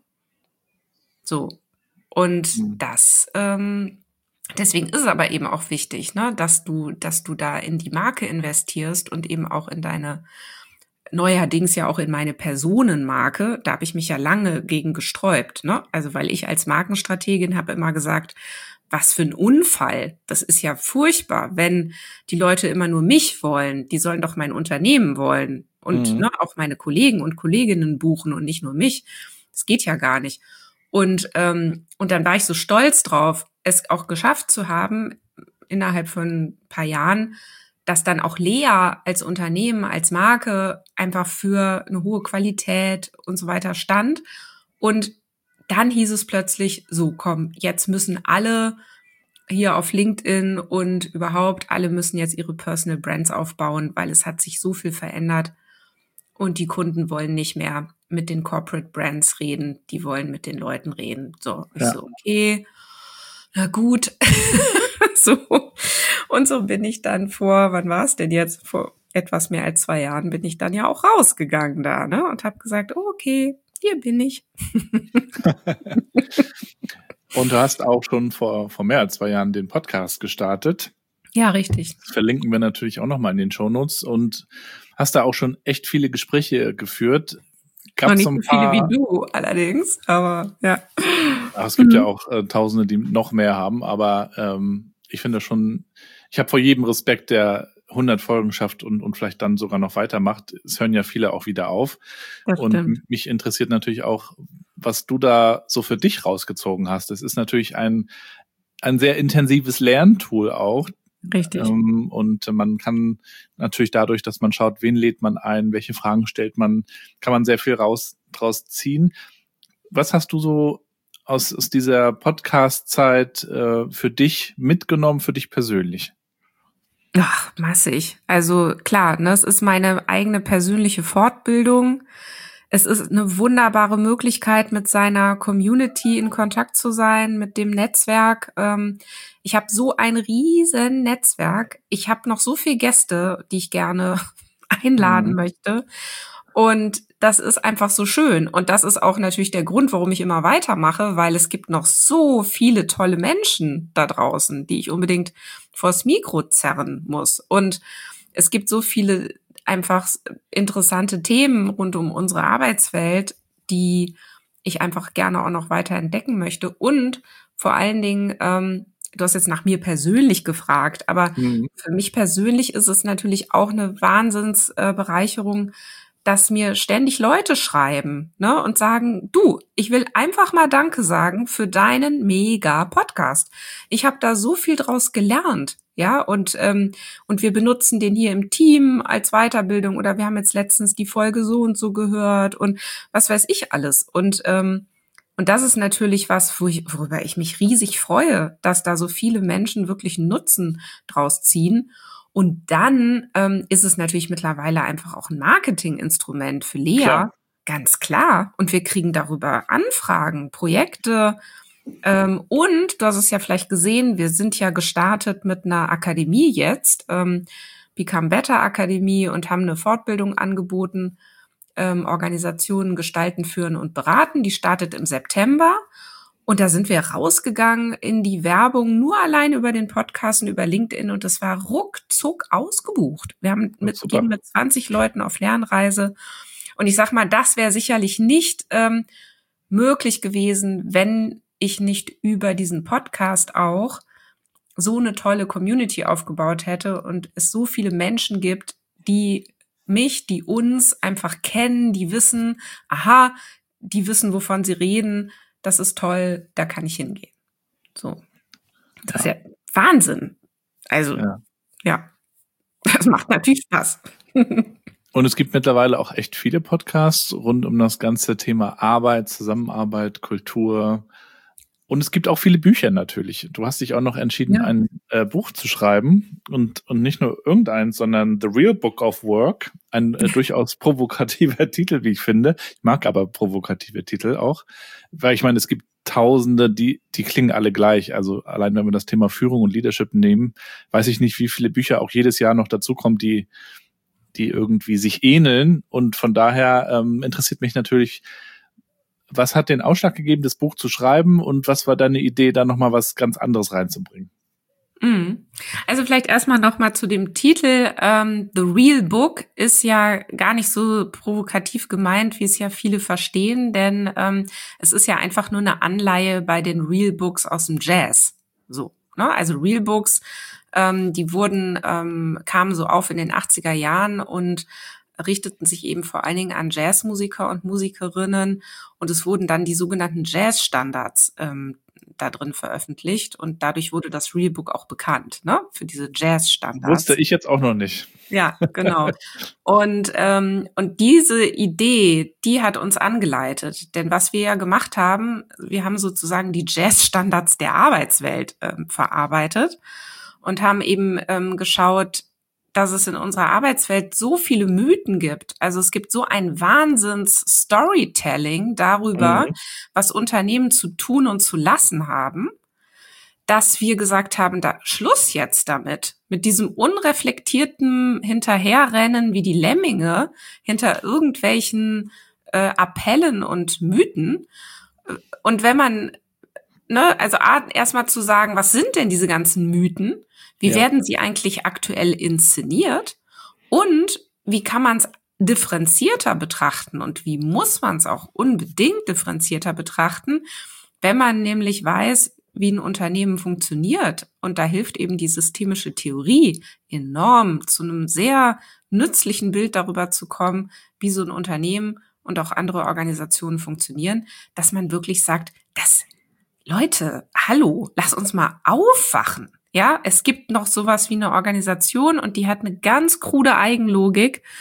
So. Und mhm. das, ähm, deswegen ist es aber eben auch wichtig, ne, dass du, dass du da in die Marke investierst und eben auch in deine, neuerdings ja auch in meine Personenmarke. Da habe ich mich ja lange gegen gesträubt, ne? Also weil ich als Markenstrategin habe immer gesagt, was für ein Unfall. Das ist ja furchtbar, wenn die Leute immer nur mich wollen. Die sollen doch mein Unternehmen wollen und mhm. ne, auch meine Kollegen und Kolleginnen buchen und nicht nur mich. Das geht ja gar nicht. Und ähm, und dann war ich so stolz drauf, es auch geschafft zu haben, innerhalb von ein paar Jahren, dass dann auch Lea als Unternehmen, als Marke einfach für eine hohe Qualität und so weiter stand. Und dann hieß es plötzlich, so komm, jetzt müssen alle hier auf LinkedIn und überhaupt, alle müssen jetzt ihre Personal Brands aufbauen, weil es hat sich so viel verändert. Und die Kunden wollen nicht mehr mit den Corporate Brands reden, die wollen mit den Leuten reden. So, ich ja. so, okay, na gut. So. Und so bin ich dann vor, wann war es denn jetzt? Vor etwas mehr als zwei Jahren bin ich dann ja auch rausgegangen da, ne? Und habe gesagt, oh, okay, hier bin ich. Und du hast auch schon vor, vor mehr als zwei Jahren den Podcast gestartet. Ja, richtig. Das verlinken wir natürlich auch nochmal in den Shownotes und hast da auch schon echt viele Gespräche geführt. Gab's nicht so ein paar, viele wie du allerdings, aber ja. Ach, es gibt mhm. ja auch äh, Tausende, die noch mehr haben, aber ähm, ich finde schon, ich habe vor jedem Respekt, der hundert Folgen schafft und, und vielleicht dann sogar noch weitermacht. Es hören ja viele auch wieder auf. Das und stimmt. Mich interessiert natürlich auch, was du da so für dich rausgezogen hast. Es ist natürlich ein, ein sehr intensives Lerntool auch. Richtig. Ähm, und man kann natürlich dadurch, dass man schaut, wen lädt man ein, welche Fragen stellt man, kann man sehr viel raus draus ziehen. Was hast du so aus, aus dieser Podcast-Zeit äh, für dich mitgenommen, für dich persönlich? Ach, massig. Also klar, ne, es ist meine eigene persönliche Fortbildung. Es ist eine wunderbare Möglichkeit, mit seiner Community in Kontakt zu sein, mit dem Netzwerk. Ähm, ich habe so ein riesen Netzwerk. Ich habe noch so viele Gäste, die ich gerne einladen mhm. möchte. Und das ist einfach so schön. Und das ist auch natürlich der Grund, warum ich immer weitermache, weil es gibt noch so viele tolle Menschen da draußen, die ich unbedingt vors Mikro zerren muss. Und es gibt so viele einfach interessante Themen rund um unsere Arbeitswelt, die ich einfach gerne auch noch weiter entdecken möchte. Und vor allen Dingen, ähm, du hast jetzt nach mir persönlich gefragt, aber mhm. für mich persönlich ist es natürlich auch eine Wahnsinnsbereicherung, äh, dass mir ständig Leute schreiben, ne, und sagen, du, ich will einfach mal Danke sagen für deinen mega Podcast. Ich habe da so viel draus gelernt, ja, und ähm, und wir benutzen den hier im Team als Weiterbildung oder wir haben jetzt letztens die Folge so und so gehört und was weiß ich alles. Und ähm, und das ist natürlich was, wo ich, worüber ich mich riesig freue, dass da so viele Menschen wirklich Nutzen draus ziehen. Und dann ähm, ist es natürlich mittlerweile einfach auch ein Marketinginstrument für Lea, klar. Ganz klar. Und wir kriegen darüber Anfragen, Projekte. Ähm, und du hast es ja vielleicht gesehen, wir sind ja gestartet mit einer Akademie jetzt, ähm, Become Better Akademie, und haben eine Fortbildung angeboten, ähm, Organisationen gestalten, führen und beraten. Die startet im September. Und da sind wir rausgegangen in die Werbung, nur allein über den Podcast und über LinkedIn. Und das war ruckzuck ausgebucht. Wir haben mit, gehen mit zwanzig Leuten auf Lernreise. Und ich sag mal, das wäre sicherlich nicht ähm, möglich gewesen, wenn ich nicht über diesen Podcast auch so eine tolle Community aufgebaut hätte und es so viele Menschen gibt, die mich, die uns einfach kennen, die wissen, aha, die wissen, wovon sie reden. Das ist toll, da kann ich hingehen. So. Das ja. ist ja Wahnsinn. Also, ja. ja, das macht natürlich Spaß. Und es gibt mittlerweile auch echt viele Podcasts rund um das ganze Thema Arbeit, Zusammenarbeit, Kultur. Und es gibt auch viele Bücher natürlich. Du hast dich auch noch entschieden, ja. ein äh, Buch zu schreiben und und nicht nur irgendeins, sondern The Real Book of Work. Ein äh, durchaus provokativer Titel, wie ich finde. Ich mag aber provokative Titel auch, weil ich meine, es gibt Tausende, die die klingen alle gleich. Also allein wenn wir das Thema Führung und Leadership nehmen, weiß ich nicht, wie viele Bücher auch jedes Jahr noch dazukommen, die die irgendwie sich ähneln. Und von daher ähm, interessiert mich natürlich, was hat den Ausschlag gegeben, das Buch zu schreiben, und was war deine Idee, da nochmal was ganz anderes reinzubringen? Also vielleicht erstmal nochmal zu dem Titel. Ähm, The Real Book ist ja gar nicht so provokativ gemeint, wie es ja viele verstehen, denn ähm, es ist ja einfach nur eine Anleihe bei den Real Books aus dem Jazz. So, ne? Also Real Books, ähm, die wurden, ähm, kamen so auf in den achtziger Jahren und richteten sich eben vor allen Dingen an Jazzmusiker und Musikerinnen, und es wurden dann die sogenannten Jazzstandards ähm, da drin veröffentlicht, und dadurch wurde das Real Book auch bekannt, ne, für diese Jazzstandards. Wusste ich jetzt auch noch nicht. Ja, genau. Und ähm, und diese Idee, die hat uns angeleitet, denn was wir ja gemacht haben, wir haben sozusagen die Jazzstandards der Arbeitswelt ähm, verarbeitet und haben eben ähm, geschaut, dass es in unserer Arbeitswelt so viele Mythen gibt. Also es gibt so ein Wahnsinns-Storytelling darüber, mhm. was Unternehmen zu tun und zu lassen haben, dass wir gesagt haben, da Schluss jetzt damit, mit diesem unreflektierten Hinterherrennen wie die Lemminge hinter irgendwelchen äh, Appellen und Mythen. Und wenn man, ne, also erstmal zu sagen, was sind denn diese ganzen Mythen? Wie ja. werden sie eigentlich aktuell inszeniert? Und wie kann man es differenzierter betrachten? Und wie muss man es auch unbedingt differenzierter betrachten, wenn man nämlich weiß, wie ein Unternehmen funktioniert? Und da hilft eben die systemische Theorie enorm, zu einem sehr nützlichen Bild darüber zu kommen, wie so ein Unternehmen und auch andere Organisationen funktionieren, dass man wirklich sagt, das, Leute, hallo, lass uns mal aufwachen. Ja, es gibt noch sowas wie eine Organisation, und die hat eine ganz krude Eigenlogik.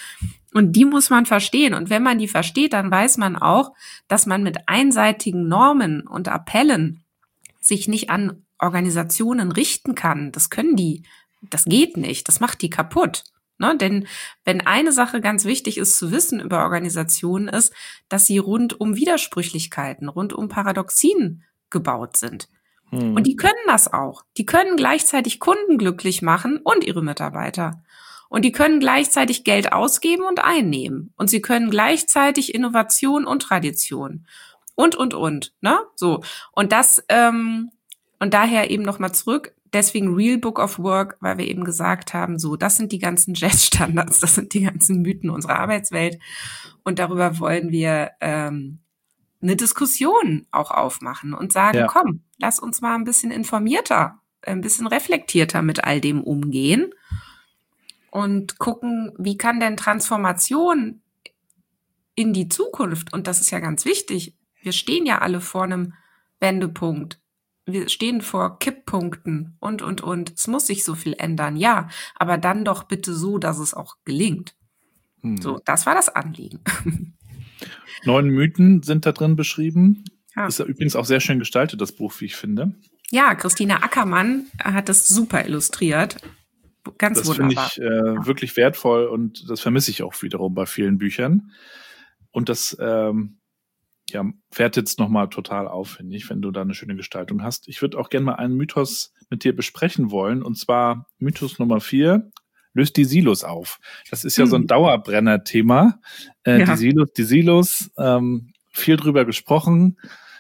Und die muss man verstehen. Und wenn man die versteht, dann weiß man auch, dass man mit einseitigen Normen und Appellen sich nicht an Organisationen richten kann. Das können die, das geht nicht, das macht die kaputt. Ne? Denn wenn eine Sache ganz wichtig ist zu wissen über Organisationen ist, dass sie rund um Widersprüchlichkeiten, rund um Paradoxien gebaut sind. Hm. Und die können das auch. Die können gleichzeitig Kunden glücklich machen und ihre Mitarbeiter. Und die können gleichzeitig Geld ausgeben und einnehmen. Und sie können gleichzeitig Innovation und Tradition. Und, und, und. Ne? So. Und das, ähm, und daher eben nochmal zurück. Deswegen Real Book of Work, weil wir eben gesagt haben, so, das sind die ganzen Jazz-Standards, das sind die ganzen Mythen unserer Arbeitswelt. Und darüber wollen wir ähm, eine Diskussion auch aufmachen und sagen, ja. komm, lass uns mal ein bisschen informierter, ein bisschen reflektierter mit all dem umgehen. Und gucken, wie kann denn Transformation in die Zukunft, und das ist ja ganz wichtig, wir stehen ja alle vor einem Wendepunkt, wir stehen vor Kipppunkten und, und, und, es muss sich so viel ändern, ja, aber dann doch bitte so, dass es auch gelingt. Hm. So, das war das Anliegen. Neun Mythen sind da drin beschrieben. Ja. Ist ja übrigens auch sehr schön gestaltet, das Buch, wie ich finde. Ja, Christina Ackermann hat das super illustriert. Ganz das wunderbar. Das finde ich äh, wirklich wertvoll und das vermisse ich auch wiederum bei vielen Büchern. Und das ähm, ja, wertet jetzt nochmal total auf, finde ich, wenn du da eine schöne Gestaltung hast. Ich würde auch gerne mal einen Mythos mit dir besprechen wollen, und zwar Mythos Nummer vier, löst die Silos auf. Das ist ja hm. so ein Dauerbrenner-Thema. Äh, ja. Die Silos, die Silos ähm, viel drüber gesprochen.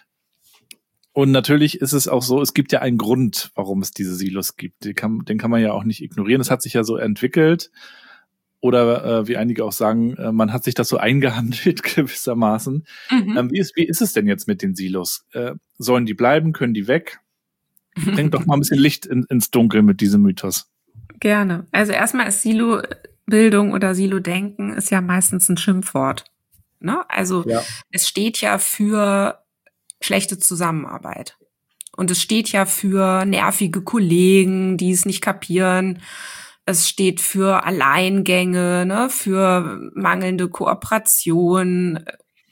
Und natürlich ist es auch so, es gibt ja einen Grund, warum es diese Silos gibt. Den kann, den kann man ja auch nicht ignorieren. Es hat sich ja so entwickelt. Oder äh, wie einige auch sagen, äh, man hat sich das so eingehandelt gewissermaßen. Mhm. Ähm, wie, ist, wie ist es denn jetzt mit den Silos? Äh, sollen die bleiben? Können die weg? Bringt doch mal ein bisschen Licht in, ins Dunkel mit diesem Mythos. Gerne. Also erstmal ist Silo-Bildung oder Silo-Denken ist ja meistens ein Schimpfwort. Ne? Also ja. Es steht ja für schlechte Zusammenarbeit. Und es steht ja für nervige Kollegen, die es nicht kapieren. Es steht für Alleingänge, ne, für mangelnde Kooperation,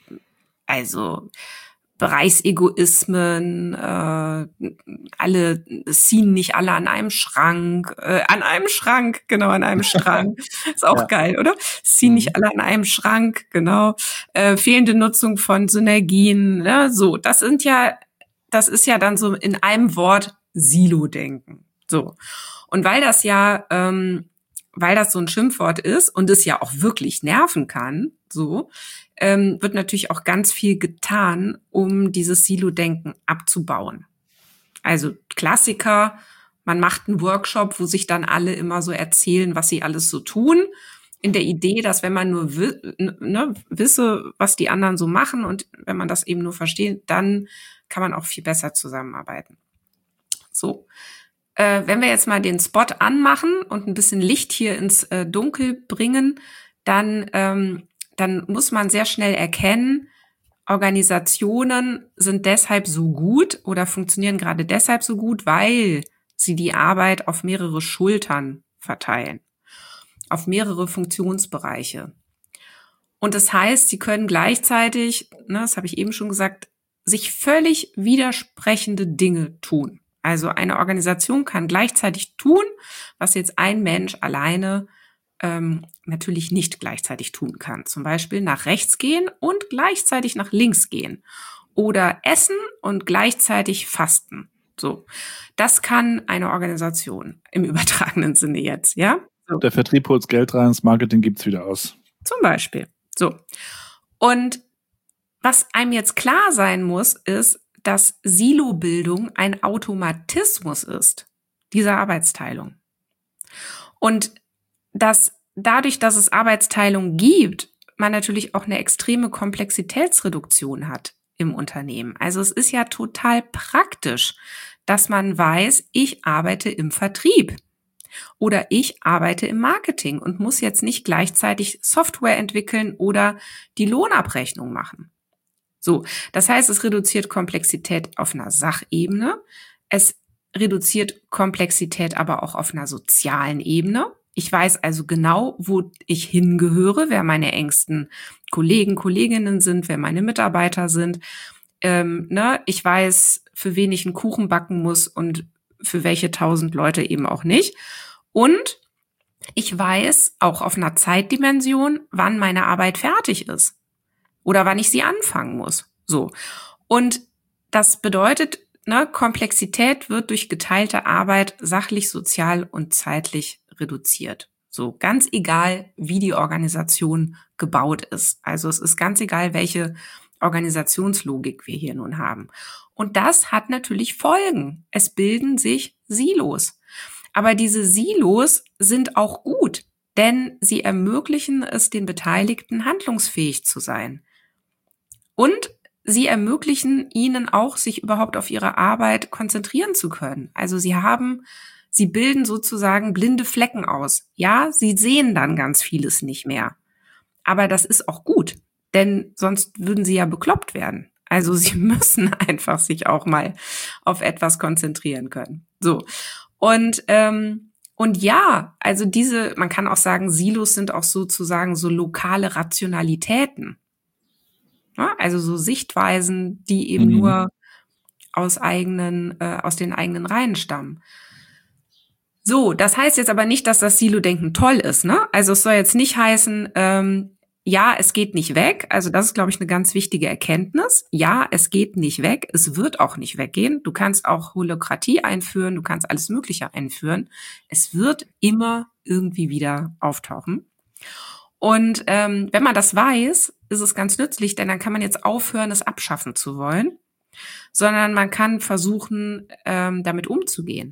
also Bereichsegoismen, äh, alle, es ziehen nicht alle an einem Schrank, äh, an einem Schrank, genau, an einem Schrank. Ist auch ja. geil, oder? Es ziehen nicht alle an einem Schrank, genau. Äh, fehlende Nutzung von Synergien, ne, so. Das sind ja, das ist ja dann so in einem Wort Silo-Denken. So. Und weil das ja, ähm, weil das so ein Schimpfwort ist und es ja auch wirklich nerven kann, so, ähm, wird natürlich auch ganz viel getan, um dieses Silo-Denken abzubauen. Also Klassiker, man macht einen Workshop, wo sich dann alle immer so erzählen, was sie alles so tun, in der Idee, dass wenn man nur wi- ne, wisse, was die anderen so machen und wenn man das eben nur versteht, dann kann man auch viel besser zusammenarbeiten. So. Äh, wenn wir jetzt mal den Spot anmachen und ein bisschen Licht hier ins äh, Dunkel bringen, dann, ähm, dann muss man sehr schnell erkennen, Organisationen sind deshalb so gut oder funktionieren gerade deshalb so gut, weil sie die Arbeit auf mehrere Schultern verteilen, auf mehrere Funktionsbereiche. Und das heißt, sie können gleichzeitig, ne, das habe ich eben schon gesagt, sich völlig widersprechende Dinge tun. Also eine Organisation kann gleichzeitig tun, was jetzt ein Mensch alleine ähm, natürlich nicht gleichzeitig tun kann. Zum Beispiel nach rechts gehen und gleichzeitig nach links gehen. Oder essen und gleichzeitig fasten. So, das kann eine Organisation im übertragenen Sinne jetzt, ja? So. Der Vertrieb holt Geld rein, das Marketing gibt's wieder aus. Zum Beispiel. So. Und was einem jetzt klar sein muss, ist, dass Silobildung ein Automatismus ist, dieser Arbeitsteilung. Und dass dadurch, dass es Arbeitsteilung gibt, man natürlich auch eine extreme Komplexitätsreduktion hat im Unternehmen. Also es ist ja total praktisch, dass man weiß, ich arbeite im Vertrieb oder ich arbeite im Marketing und muss jetzt nicht gleichzeitig Software entwickeln oder die Lohnabrechnung machen. So, das heißt, es reduziert Komplexität auf einer Sachebene. Es reduziert Komplexität aber auch auf einer sozialen Ebene. Ich weiß also genau, wo ich hingehöre, wer meine engsten Kollegen, Kolleginnen sind, wer meine Mitarbeiter sind. Ähm, ne? Ich weiß, für wen ich einen Kuchen backen muss und für welche tausend Leute eben auch nicht. Und ich weiß auch auf einer Zeitdimension, wann meine Arbeit fertig ist oder wann ich sie anfangen muss. So. Und das bedeutet, ne, Komplexität wird durch geteilte Arbeit sachlich, sozial und zeitlich reduziert. So, ganz egal, wie die Organisation gebaut ist. Also es ist ganz egal, welche Organisationslogik wir hier nun haben. Und das hat natürlich Folgen. Es bilden sich Silos. Aber diese Silos sind auch gut, denn sie ermöglichen es den Beteiligten, handlungsfähig zu sein. Und sie ermöglichen ihnen auch, sich überhaupt auf ihre Arbeit konzentrieren zu können. Also sie haben, sie bilden sozusagen blinde Flecken aus. Ja, sie sehen dann ganz vieles nicht mehr. Aber das ist auch gut, denn sonst würden sie ja bekloppt werden. Also sie müssen einfach sich auch mal auf etwas konzentrieren können. So. Und, ähm, und ja, also diese, man kann auch sagen, Silos sind auch sozusagen so lokale Rationalitäten. Ja, also so Sichtweisen, die eben mhm. nur aus eigenen, äh, aus den eigenen Reihen stammen. So, das heißt jetzt aber nicht, dass das Silo-Denken toll ist, ne? Also es soll jetzt nicht heißen, ähm, ja, es geht nicht weg. Also das ist, glaube ich, eine ganz wichtige Erkenntnis. Ja, es geht nicht weg. Es wird auch nicht weggehen. Du kannst auch Holokratie einführen. Du kannst alles Mögliche einführen. Es wird immer irgendwie wieder auftauchen. Und ähm, wenn man das weiß, ist es ganz nützlich, denn dann kann man jetzt aufhören, es abschaffen zu wollen, sondern man kann versuchen, ähm, damit umzugehen.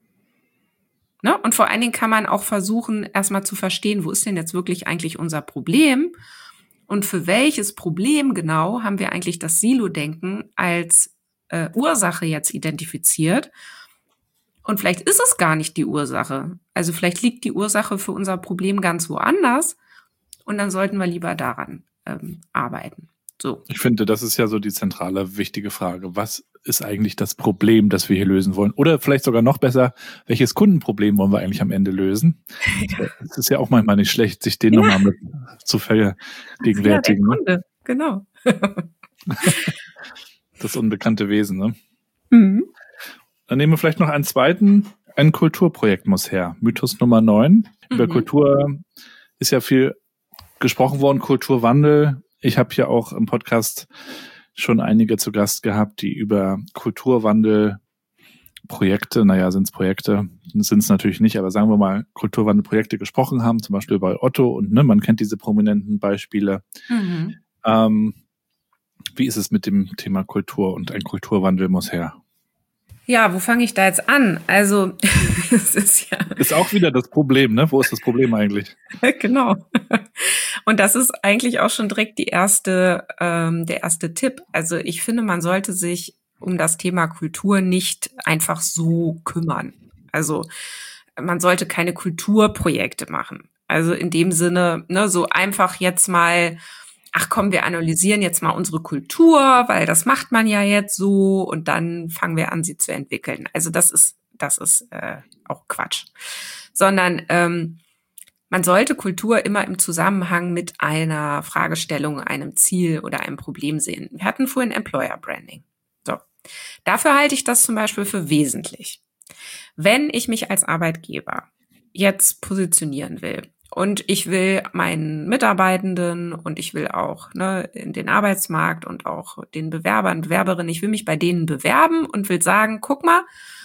Ne? Und vor allen Dingen kann man auch versuchen, erstmal zu verstehen, wo ist denn jetzt wirklich eigentlich unser Problem und für welches Problem genau haben wir eigentlich das Silo-Denken als äh, Ursache jetzt identifiziert. Und vielleicht ist es gar nicht die Ursache. Also vielleicht liegt die Ursache für unser Problem ganz woanders und dann sollten wir lieber daran ähm, arbeiten. So. Ich finde, das ist ja so die zentrale, wichtige Frage. Was ist eigentlich das Problem, das wir hier lösen wollen? Oder vielleicht sogar noch besser, welches Kundenproblem wollen wir eigentlich am Ende lösen? Es ist ja auch manchmal nicht schlecht, sich den ja. nochmal mit zu vergegenwärtigen. Ja, der Kunde, genau. Das unbekannte Wesen, ne? Mhm. Dann nehmen wir vielleicht noch einen zweiten. Ein Kulturprojekt muss her. Mythos Nummer neun. Mhm. Über Kultur ist ja viel gesprochen worden, Kulturwandel. Ich habe hier auch im Podcast schon einige zu Gast gehabt, die über Kulturwandelprojekte, naja, sind es Projekte, sind es natürlich nicht, aber sagen wir mal Kulturwandelprojekte gesprochen haben, zum Beispiel bei Otto und ne, man kennt diese prominenten Beispiele. Mhm. Ähm, wie ist es mit dem Thema Kultur und ein Kulturwandel muss her? Ja, wo fange ich da jetzt an? Also, es ist ja... Ist auch wieder das Problem, ne? Wo ist das Problem eigentlich? Genau. Und das ist eigentlich auch schon direkt die erste, ähm, der erste Tipp. Also ich finde, man sollte sich um das Thema Kultur nicht einfach so kümmern. Also man sollte keine Kulturprojekte machen. Also in dem Sinne, ne, so einfach jetzt mal, ach komm, wir analysieren jetzt mal unsere Kultur, weil das macht man ja jetzt so und dann fangen wir an, sie zu entwickeln. Also das ist, das ist äh, auch Quatsch. Sondern ähm, man sollte Kultur immer im Zusammenhang mit einer Fragestellung, einem Ziel oder einem Problem sehen. Wir hatten vorhin Employer Branding. So. Dafür halte ich das zum Beispiel für wesentlich. Wenn ich mich als Arbeitgeber jetzt positionieren will und ich will meinen Mitarbeitenden und ich will auch ne, in den Arbeitsmarkt und auch den Bewerbern, Bewerberinnen, ich will mich bei denen bewerben und will sagen, guck mal,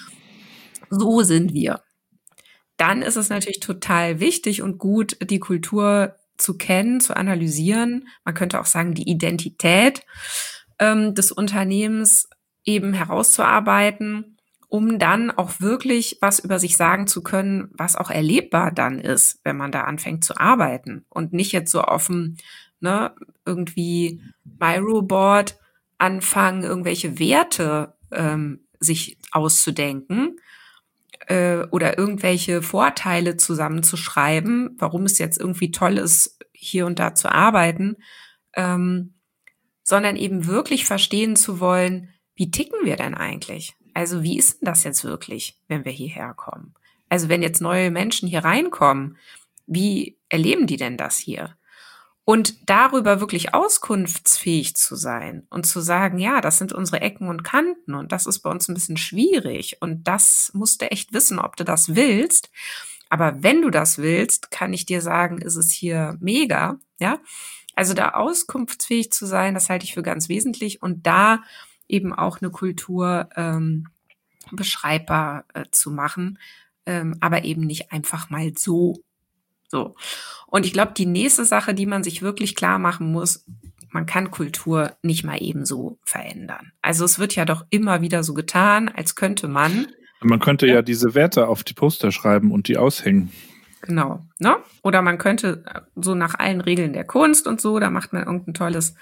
so sind wir. Dann ist es natürlich total wichtig und gut, die Kultur zu kennen, zu analysieren. Man könnte auch sagen, die Identität ähm, des Unternehmens eben herauszuarbeiten, um dann auch wirklich was über sich sagen zu können, was auch erlebbar dann ist, wenn man da anfängt zu arbeiten und nicht jetzt so auf dem ne, irgendwie Miro-Board anfangen, irgendwelche Werte ähm, sich auszudenken, oder irgendwelche Vorteile zusammenzuschreiben, warum es jetzt irgendwie toll ist, hier und da zu arbeiten, ähm, sondern eben wirklich verstehen zu wollen, wie ticken wir denn eigentlich? Also wie ist denn das jetzt wirklich, wenn wir hierher kommen? Also wenn jetzt neue Menschen hier reinkommen, wie erleben die denn das hier? Und darüber wirklich auskunftsfähig zu sein und zu sagen, ja, das sind unsere Ecken und Kanten und das ist bei uns ein bisschen schwierig und das musst du echt wissen, ob du das willst. Aber wenn du das willst, kann ich dir sagen, ist es hier mega, ja. Also da auskunftsfähig zu sein, das halte ich für ganz wesentlich und da eben auch eine Kultur ähm, beschreibbar äh, zu machen, ähm, aber eben nicht einfach mal so. So. Und ich glaube, die nächste Sache, die man sich wirklich klar machen muss, man kann Kultur nicht mal eben so verändern. Also es wird ja doch immer wieder so getan, als könnte man. Man könnte ja diese Werte auf die Poster schreiben und die aushängen. Genau, ne? Oder man könnte so nach allen Regeln der Kunst und so, da macht man irgendein tolles,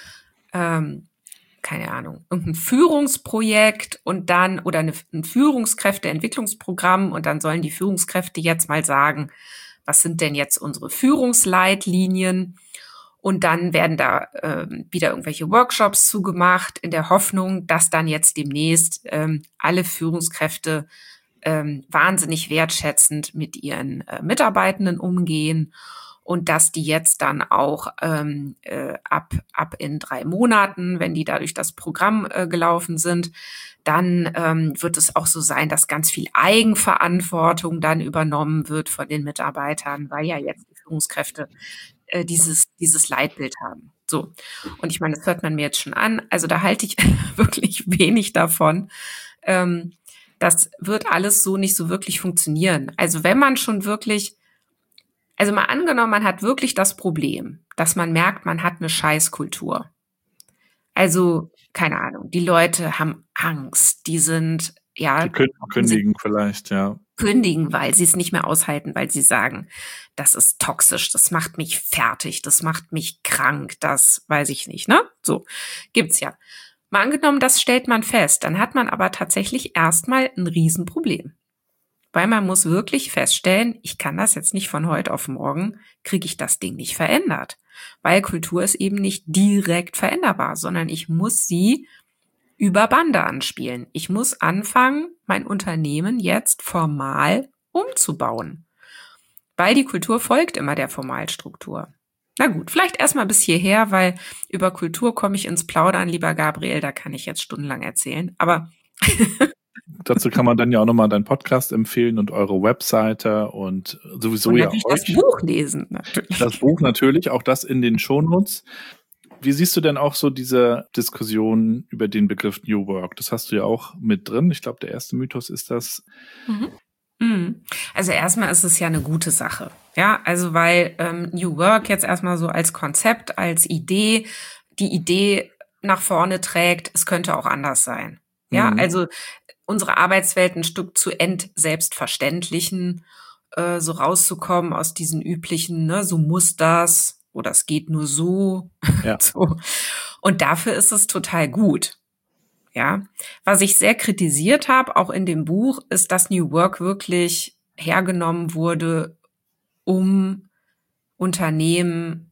ähm, keine Ahnung, irgendein Führungsprojekt und dann, oder eine, ein Führungskräfteentwicklungsprogramm und dann sollen die Führungskräfte jetzt mal sagen, was sind denn jetzt unsere Führungsleitlinien? Und dann werden da äh, wieder irgendwelche Workshops zugemacht, in der Hoffnung, dass dann jetzt demnächst ähm, alle Führungskräfte ähm, wahnsinnig wertschätzend mit ihren äh, Mitarbeitenden umgehen und dass die jetzt dann auch ähm, äh, ab, ab in drei Monaten, wenn die da durch das Programm äh, gelaufen sind, dann ähm, wird es auch so sein, dass ganz viel Eigenverantwortung dann übernommen wird von den Mitarbeitern, weil ja jetzt die Führungskräfte äh, dieses, dieses Leitbild haben. So. Und ich meine, das hört man mir jetzt schon an. Also da halte ich wirklich wenig davon. Ähm, das wird alles so nicht so wirklich funktionieren. Also wenn man schon wirklich, also mal angenommen, man hat wirklich das Problem, dass man merkt, man hat eine Scheißkultur. Also, keine Ahnung, die Leute haben Angst, die sind, ja. Die können kündigen vielleicht, ja. Kündigen, weil sie es nicht mehr aushalten, weil sie sagen, das ist toxisch, das macht mich fertig, das macht mich krank, das weiß ich nicht, ne? So, gibt's ja. Mal angenommen, das stellt man fest, dann hat man aber tatsächlich erstmal ein Riesenproblem. Weil man muss wirklich feststellen, ich kann das jetzt nicht von heute auf morgen, kriege ich das Ding nicht verändert. Weil Kultur ist eben nicht direkt veränderbar, sondern ich muss sie über Bande anspielen. Ich muss anfangen, mein Unternehmen jetzt formal umzubauen. Weil die Kultur folgt immer der Formalstruktur. Na gut, vielleicht erstmal bis hierher, weil über Kultur komme ich ins Plaudern, lieber Gabriel, da kann ich jetzt stundenlang erzählen. Aber dazu kann man dann ja auch nochmal deinen Podcast empfehlen und eure Webseite und sowieso und ja natürlich euch. das Buch lesen. Natürlich. Das Buch natürlich, auch das in den Shownotes. Wie siehst du denn auch so diese Diskussion über den Begriff New Work? Das hast du ja auch mit drin. Ich glaube, der erste Mythos ist das. Mhm. Also erstmal ist es ja eine gute Sache. Ja, also weil ähm, New Work jetzt erstmal so als Konzept, als Idee, die Idee nach vorne trägt, es könnte auch anders sein. Ja, mhm. Also unsere Arbeitswelt ein Stück zu entselbstverständlichen, äh, so rauszukommen aus diesen üblichen, ne, so muss das oder es geht nur so. Ja. So. Und dafür ist es total gut. Ja, was ich sehr kritisiert habe, auch in dem Buch, ist, dass New Work wirklich hergenommen wurde, um Unternehmen,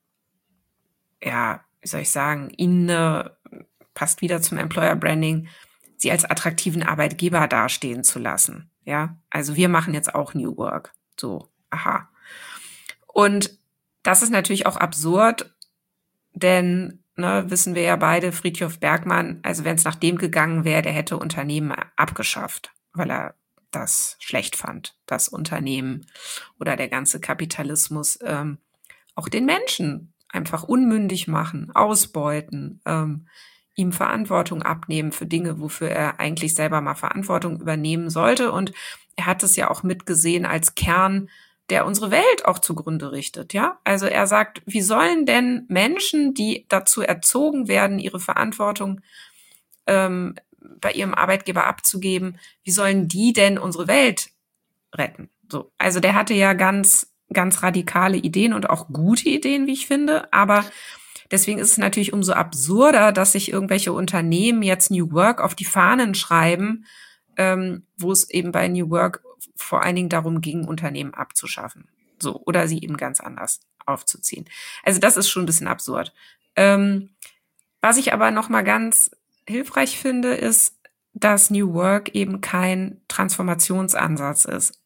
ja, wie soll ich sagen, ihnen, eine, passt wieder zum Employer Branding, sie als attraktiven Arbeitgeber dastehen zu lassen. Ja, also wir machen jetzt auch New Work. So, aha. Und das ist natürlich auch absurd, denn Ne, wissen wir ja beide, Frithjof Bergmann, also wenn es nach dem gegangen wäre, der hätte Unternehmen abgeschafft, weil er das schlecht fand, das Unternehmen oder der ganze Kapitalismus ähm, auch den Menschen einfach unmündig machen, ausbeuten, ähm, ihm Verantwortung abnehmen für Dinge, wofür er eigentlich selber mal Verantwortung übernehmen sollte. Und er hat es ja auch mitgesehen als Kern, der unsere Welt auch zugrunde richtet, ja? Also er sagt, wie sollen denn Menschen, die dazu erzogen werden, ihre Verantwortung ähm, bei ihrem Arbeitgeber abzugeben, wie sollen die denn unsere Welt retten? So, also der hatte ja ganz, ganz radikale Ideen und auch gute Ideen, wie ich finde, aber deswegen ist es natürlich umso absurder, dass sich irgendwelche Unternehmen jetzt New Work auf die Fahnen schreiben, ähm, wo es eben bei New Work vor allen Dingen darum ging, Unternehmen abzuschaffen. So, oder sie eben ganz anders aufzuziehen. Also das ist schon ein bisschen absurd. Ähm, was ich aber noch mal ganz hilfreich finde, ist, dass New Work eben kein Transformationsansatz ist.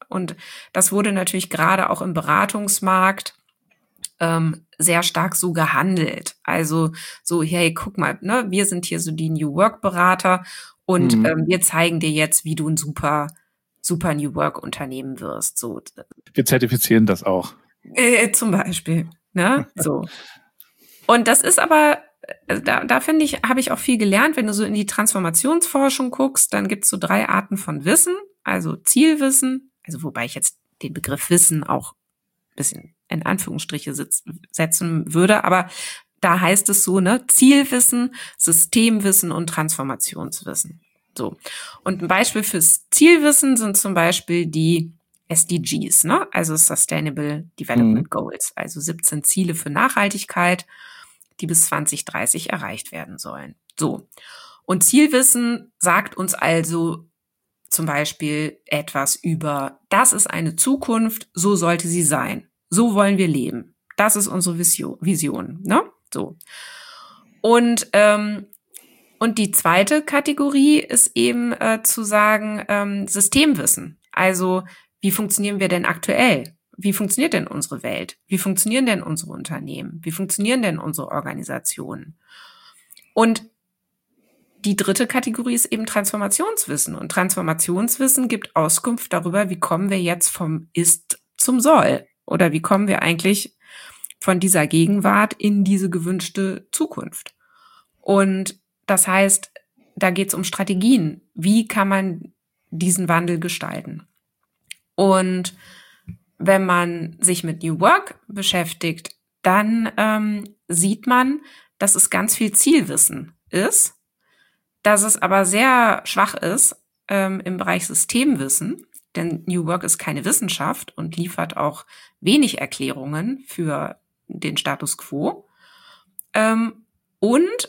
Und das wurde natürlich gerade auch im Beratungsmarkt ähm, sehr stark so gehandelt. Also so, hey, guck mal, ne, wir sind hier so die New Work Berater und mhm. ähm, wir zeigen dir jetzt, wie du ein super, super New Work Unternehmen wirst. So. Wir zertifizieren das auch. Äh, zum Beispiel, ne, so. Und das ist aber, da, da finde ich, habe ich auch viel gelernt. Wenn du so in die Transformationsforschung guckst, dann gibt's so drei Arten von Wissen. Also Zielwissen, also wobei ich jetzt den Begriff Wissen auch ein bisschen in Anführungsstriche sitz, setzen würde, aber da heißt es so, ne, Zielwissen, Systemwissen und Transformationswissen. So. Und ein Beispiel fürs Zielwissen sind zum Beispiel die S D Gs, ne, also Sustainable Development mhm. Goals, also siebzehn Ziele für Nachhaltigkeit, die bis zwanzig dreißig erreicht werden sollen. So. Und Zielwissen sagt uns also zum Beispiel etwas über, das ist eine Zukunft, so sollte sie sein. So wollen wir leben. Das ist unsere Vision, Vision, ne? So. Und, ähm, und die zweite Kategorie ist eben äh, zu sagen, ähm, Systemwissen. Also, wie funktionieren wir denn aktuell? Wie funktioniert denn unsere Welt? Wie funktionieren denn unsere Unternehmen? Wie funktionieren denn unsere Organisationen? Und die dritte Kategorie ist eben Transformationswissen. Und Transformationswissen gibt Auskunft darüber, wie kommen wir jetzt vom Ist zum Soll? Oder wie kommen wir eigentlich von dieser Gegenwart in diese gewünschte Zukunft? Und das heißt, da geht es um Strategien. Wie kann man diesen Wandel gestalten? Und wenn man sich mit New Work beschäftigt, dann ähm, sieht man, dass es ganz viel Zielwissen ist, dass es aber sehr schwach ist ähm, im Bereich Systemwissen, denn New Work ist keine Wissenschaft und liefert auch wenig Erklärungen für den Status quo. Ähm, und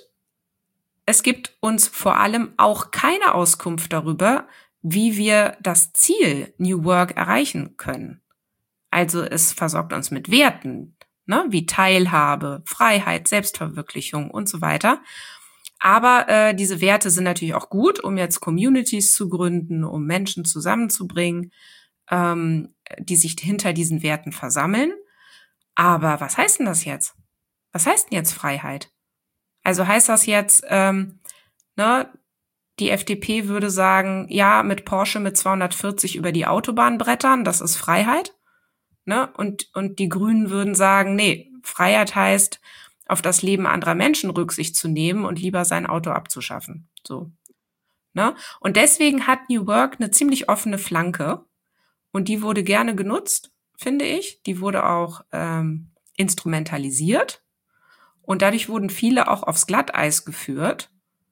es gibt uns vor allem auch keine Auskunft darüber, wie wir das Ziel New Work erreichen können. Also es versorgt uns mit Werten, ne, wie Teilhabe, Freiheit, Selbstverwirklichung und so weiter. Aber äh, diese Werte sind natürlich auch gut, um jetzt Communities zu gründen, um Menschen zusammenzubringen, ähm, die sich hinter diesen Werten versammeln. Aber was heißt denn das jetzt? Was heißt denn jetzt Freiheit? Also heißt das jetzt, ähm, ne, die F D P würde sagen, ja, mit Porsche mit zweihundertvierzig über die Autobahn brettern, das ist Freiheit. Ne? Und, und die Grünen würden sagen, nee, Freiheit heißt, auf das Leben anderer Menschen Rücksicht zu nehmen und lieber sein Auto abzuschaffen. So. Ne? Und deswegen hat New Work eine ziemlich offene Flanke und die wurde gerne genutzt, finde ich. Die wurde auch ähm, instrumentalisiert und dadurch wurden viele auch aufs Glatteis geführt.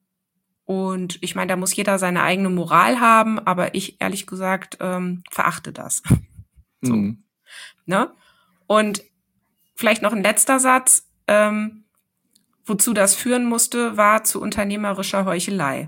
Und ich meine, da muss jeder seine eigene Moral haben, aber ich, ehrlich gesagt, ähm, verachte das. So. Mhm. Ne? Und vielleicht noch ein letzter Satz. Ähm, wozu das führen musste, war zu unternehmerischer Heuchelei.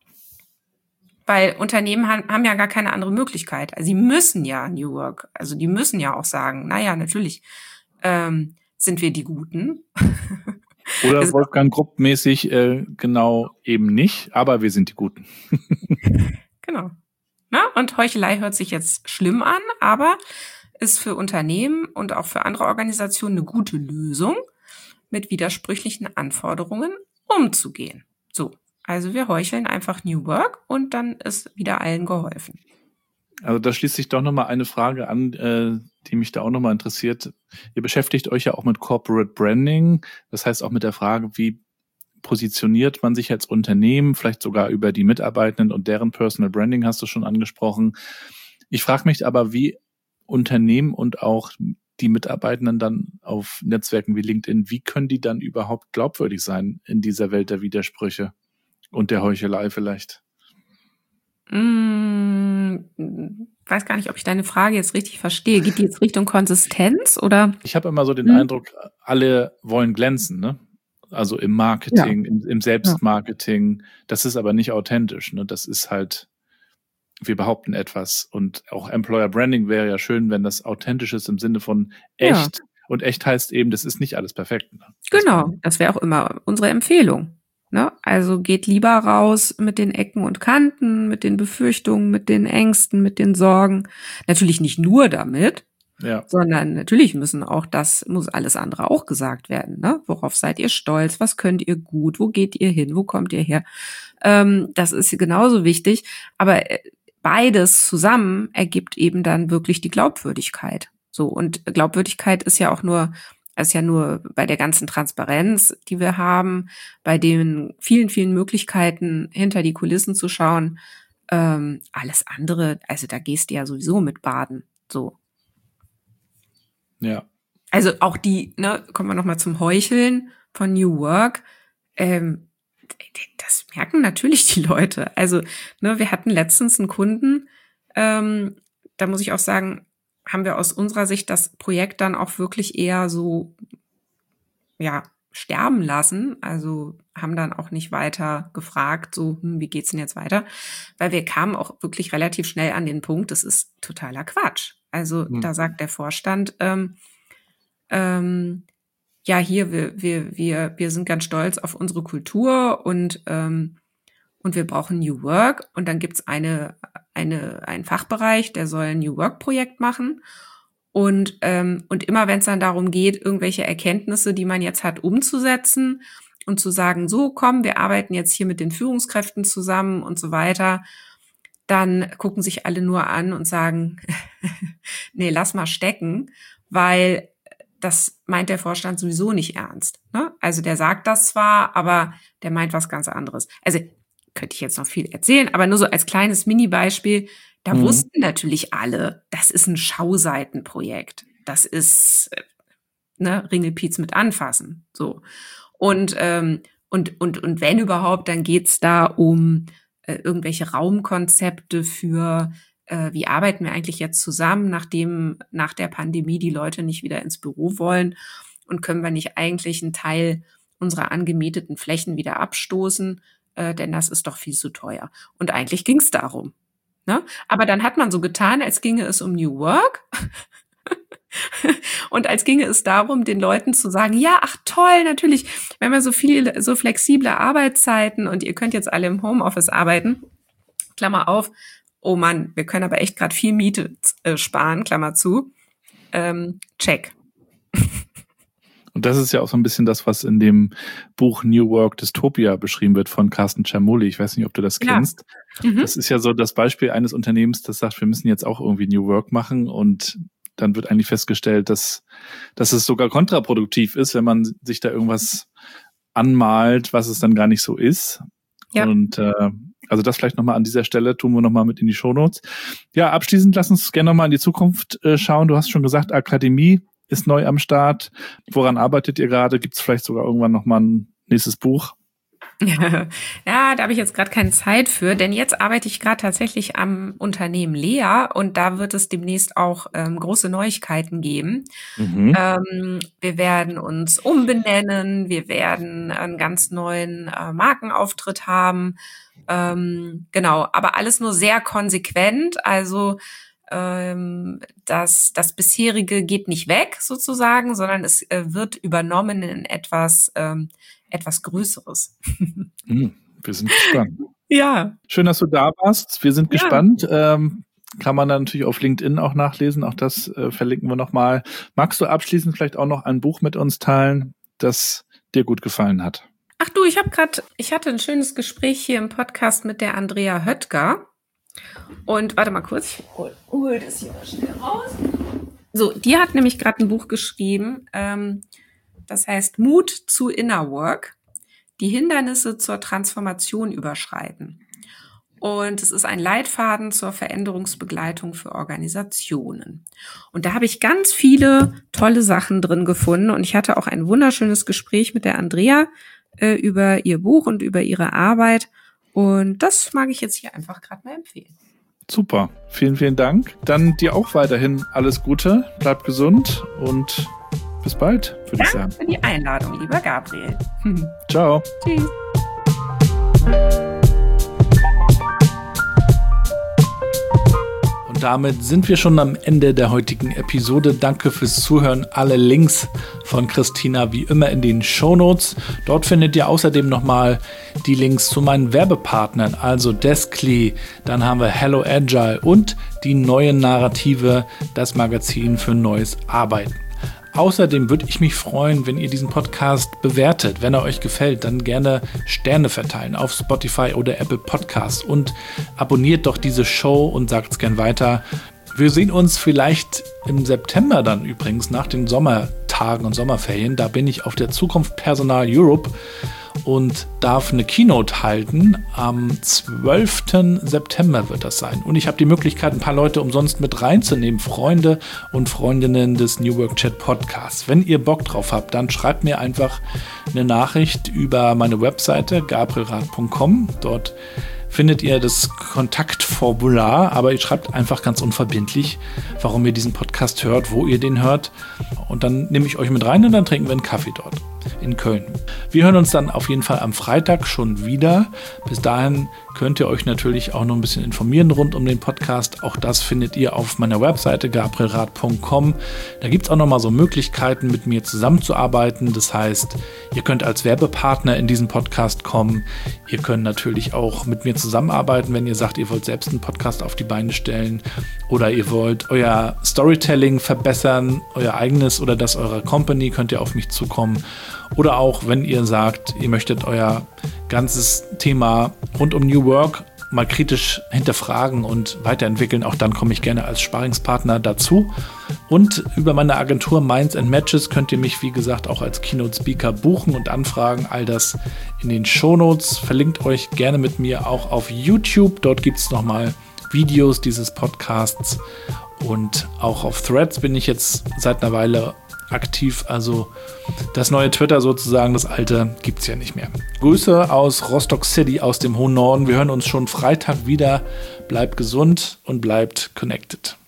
Weil Unternehmen haben, haben ja gar keine andere Möglichkeit. Also sie müssen ja New Work, also die müssen ja auch sagen, naja, natürlich ähm, sind wir die Guten. Oder Wolfgang Grupp-mäßig äh, genau eben nicht, aber wir sind die Guten. Genau. Na, und Heuchelei hört sich jetzt schlimm an, aber ist für Unternehmen und auch für andere Organisationen eine gute Lösung, mit widersprüchlichen Anforderungen umzugehen. So, also wir heucheln einfach New Work und dann ist wieder allen geholfen. Also da schließt sich doch nochmal eine Frage an, äh, die mich da auch nochmal interessiert. Ihr beschäftigt euch ja auch mit Corporate Branding, das heißt auch mit der Frage, wie positioniert man sich als Unternehmen, vielleicht sogar über die Mitarbeitenden und deren Personal Branding hast du schon angesprochen. Ich frage mich aber, wie Unternehmen und auch die Mitarbeitenden dann auf Netzwerken wie LinkedIn, wie können die dann überhaupt glaubwürdig sein in dieser Welt der Widersprüche und der Heuchelei vielleicht? Mmh, weiß gar nicht, ob ich deine Frage jetzt richtig verstehe. Geht die jetzt Richtung Konsistenz oder? Ich habe immer so den hm. Eindruck, alle wollen glänzen, ne? Also im Marketing, ja. im, im Selbstmarketing. Das ist aber nicht authentisch, ne? Das ist halt, wir behaupten etwas. Und auch Employer Branding wäre ja schön, wenn das authentisch ist im Sinne von echt. Ja. Und echt heißt eben, das ist nicht alles perfekt. Ne? Genau, das wäre auch immer unsere Empfehlung. Ne? Also geht lieber raus mit den Ecken und Kanten, mit den Befürchtungen, mit den Ängsten, mit den Sorgen. Natürlich nicht nur damit, ja. sondern natürlich müssen auch das, muss alles andere auch gesagt werden. Ne? Worauf seid ihr stolz? Was könnt ihr gut? Wo geht ihr hin? Wo kommt ihr her? Ähm, das ist genauso wichtig. Aber beides zusammen ergibt eben dann wirklich die Glaubwürdigkeit. So, und Glaubwürdigkeit ist ja auch nur Es ist ja nur bei der ganzen Transparenz, die wir haben, bei den vielen, vielen Möglichkeiten, hinter die Kulissen zu schauen. Ähm, alles andere, also da gehst du ja sowieso mit baden. So. Ja. Also auch die, ne, kommen wir nochmal zum Heucheln von New Work. Ähm, das merken natürlich die Leute. Also, ne, wir hatten letztens einen Kunden, ähm, da muss ich auch sagen, haben wir aus unserer Sicht das Projekt dann auch wirklich eher so, ja, sterben lassen. Also haben dann auch nicht weiter gefragt, so, hm, wie geht's denn jetzt weiter? Weil wir kamen auch wirklich relativ schnell an den Punkt, das ist totaler Quatsch. Also mhm. da sagt der Vorstand, ähm, ähm, ja, hier, wir, wir, wir, wir sind ganz stolz auf unsere Kultur und, ähm, und wir brauchen New Work. Und dann gibt's eine, eine, einen Fachbereich, der soll ein New Work-Projekt machen. Und, ähm, und immer wenn es dann darum geht, irgendwelche Erkenntnisse, die man jetzt hat, umzusetzen und zu sagen, so komm, wir arbeiten jetzt hier mit den Führungskräften zusammen und so weiter, dann gucken sich alle nur an und sagen, nee, lass mal stecken, weil das meint der Vorstand sowieso nicht ernst. Ne? Also der sagt das zwar, aber der meint was ganz anderes. Also könnte ich jetzt noch viel erzählen, aber nur so als kleines Mini-Beispiel, da mhm. wussten natürlich alle, das ist ein Schauseitenprojekt. Das ist, ne, Ringelpiez mit anfassen. So. Und, ähm, und, und, und wenn überhaupt, dann geht's da um äh, irgendwelche Raumkonzepte für, äh, wie arbeiten wir eigentlich jetzt zusammen, nachdem nach der Pandemie die Leute nicht wieder ins Büro wollen und können wir nicht eigentlich einen Teil unserer angemieteten Flächen wieder abstoßen, äh, denn das ist doch viel zu teuer. Und eigentlich ging's darum. Ne? Aber dann hat man so getan, als ginge es um New Work und als ginge es darum, den Leuten zu sagen, ja, ach toll, natürlich, wir haben ja so viele, so flexible Arbeitszeiten und ihr könnt jetzt alle im Homeoffice arbeiten, Klammer auf, oh Mann, wir können aber echt gerade viel Miete äh, sparen, Klammer zu, ähm, check. Und das ist ja auch so ein bisschen das, was in dem Buch New Work Dystopia beschrieben wird von Carsten Ciamoli. Ich weiß nicht, ob du das ja. kennst. Mhm. Das ist ja so das Beispiel eines Unternehmens, das sagt, wir müssen jetzt auch irgendwie New Work machen. Und dann wird eigentlich festgestellt, dass, dass es sogar kontraproduktiv ist, wenn man sich da irgendwas anmalt, was es dann gar nicht so ist. Ja. Und äh, also das vielleicht nochmal an dieser Stelle, tun wir nochmal mit in die Shownotes. Ja, abschließend lass uns gerne nochmal in die Zukunft äh, schauen. Du hast schon gesagt, Akademie ist neu am Start. Woran arbeitet ihr gerade? Gibt es vielleicht sogar irgendwann nochmal ein nächstes Buch? Ja, da habe ich jetzt gerade keine Zeit für, denn jetzt arbeite ich gerade tatsächlich am Unternehmen Lea und da wird es demnächst auch ähm, große Neuigkeiten geben. Mhm. Ähm, wir werden uns umbenennen, wir werden einen ganz neuen äh, Markenauftritt haben. Ähm, genau, aber alles nur sehr konsequent, also ähm, das, das bisherige geht nicht weg sozusagen, sondern es äh, wird übernommen in etwas ähm, etwas Größeres. Mhm, wir sind gespannt. Ja. Schön, dass du da warst. Wir sind ja. gespannt. Ähm, kann man dann natürlich auf LinkedIn auch nachlesen. Auch das äh, verlinken wir nochmal. Magst du abschließend vielleicht auch noch ein Buch mit uns teilen, das dir gut gefallen hat? Ach du, ich habe gerade, ich hatte ein schönes Gespräch hier im Podcast mit der Andrea Höttger. Und warte mal kurz, ich hol, hol das hier mal schnell raus. So, die hat nämlich gerade ein Buch geschrieben, ähm, das heißt Mut zu Inner Work, die Hindernisse zur Transformation überschreiten. Und es ist ein Leitfaden zur Veränderungsbegleitung für Organisationen. Und da habe ich ganz viele tolle Sachen drin gefunden. Und ich hatte auch ein wunderschönes Gespräch mit der Andrea äh, über ihr Buch und über ihre Arbeit. Und das mag ich jetzt hier einfach gerade mal empfehlen. Super, vielen, vielen Dank. Dann dir auch weiterhin alles Gute, bleib gesund und bis bald, würde ich sagen. Danke für die Einladung, lieber Gabriel. Ciao. Tschüss. Und damit sind wir schon am Ende der heutigen Episode. Danke fürs Zuhören. Alle Links von Christina wie immer in den Shownotes. Dort findet ihr außerdem nochmal die Links zu meinen Werbepartnern, also Deskly, dann haben wir Hello Agile und die neue Narrative, das Magazin für neues Arbeiten. Außerdem würde ich mich freuen, wenn ihr diesen Podcast bewertet. Wenn er euch gefällt, dann gerne Sterne verteilen auf Spotify oder Apple Podcasts und abonniert doch diese Show und sagt es gern weiter. Wir sehen uns vielleicht im September dann übrigens nach den Sommertagen und Sommerferien. Da bin ich auf der Zukunft Personal Europe und darf eine Keynote halten. Am zwölften September wird das sein. Und ich habe die Möglichkeit, ein paar Leute umsonst mit reinzunehmen, Freunde und Freundinnen des New Work Chat Podcasts. Wenn ihr Bock drauf habt, dann schreibt mir einfach eine Nachricht über meine Webseite gabriel rath punkt com. Dort findet ihr das Kontaktformular, aber ihr schreibt einfach ganz unverbindlich, warum ihr diesen Podcast hört, wo ihr den hört. Und dann nehme ich euch mit rein und dann trinken wir einen Kaffee dort in Köln. Wir hören uns dann auf jeden Fall am Freitag schon wieder. Bis dahin könnt ihr euch natürlich auch noch ein bisschen informieren rund um den Podcast. Auch das findet ihr auf meiner Webseite gabriel rath punkt com. Da gibt es auch noch mal so Möglichkeiten, mit mir zusammenzuarbeiten. Das heißt, ihr könnt als Werbepartner in diesen Podcast kommen. Ihr könnt natürlich auch mit mir zusammenarbeiten, wenn ihr sagt, ihr wollt selbst einen Podcast auf die Beine stellen oder ihr wollt euer Storytelling verbessern, euer eigenes oder das eurer Company, könnt ihr auf mich zukommen. Oder auch, wenn ihr sagt, ihr möchtet euer ganzes Thema rund um New Work mal kritisch hinterfragen und weiterentwickeln, auch dann komme ich gerne als Sparringspartner dazu. Und über meine Agentur Minds and Matches könnt ihr mich, wie gesagt, auch als Keynote-Speaker buchen und anfragen. All das in den Shownotes. Verlinkt euch gerne mit mir auch auf YouTube. Dort gibt es nochmal Videos dieses Podcasts. Und auch auf Threads bin ich jetzt seit einer Weile aktiv, also das neue Twitter sozusagen, das alte gibt es ja nicht mehr. Grüße aus Rostock City, aus dem hohen Norden. Wir hören uns schon Freitag wieder. Bleibt gesund und bleibt connected.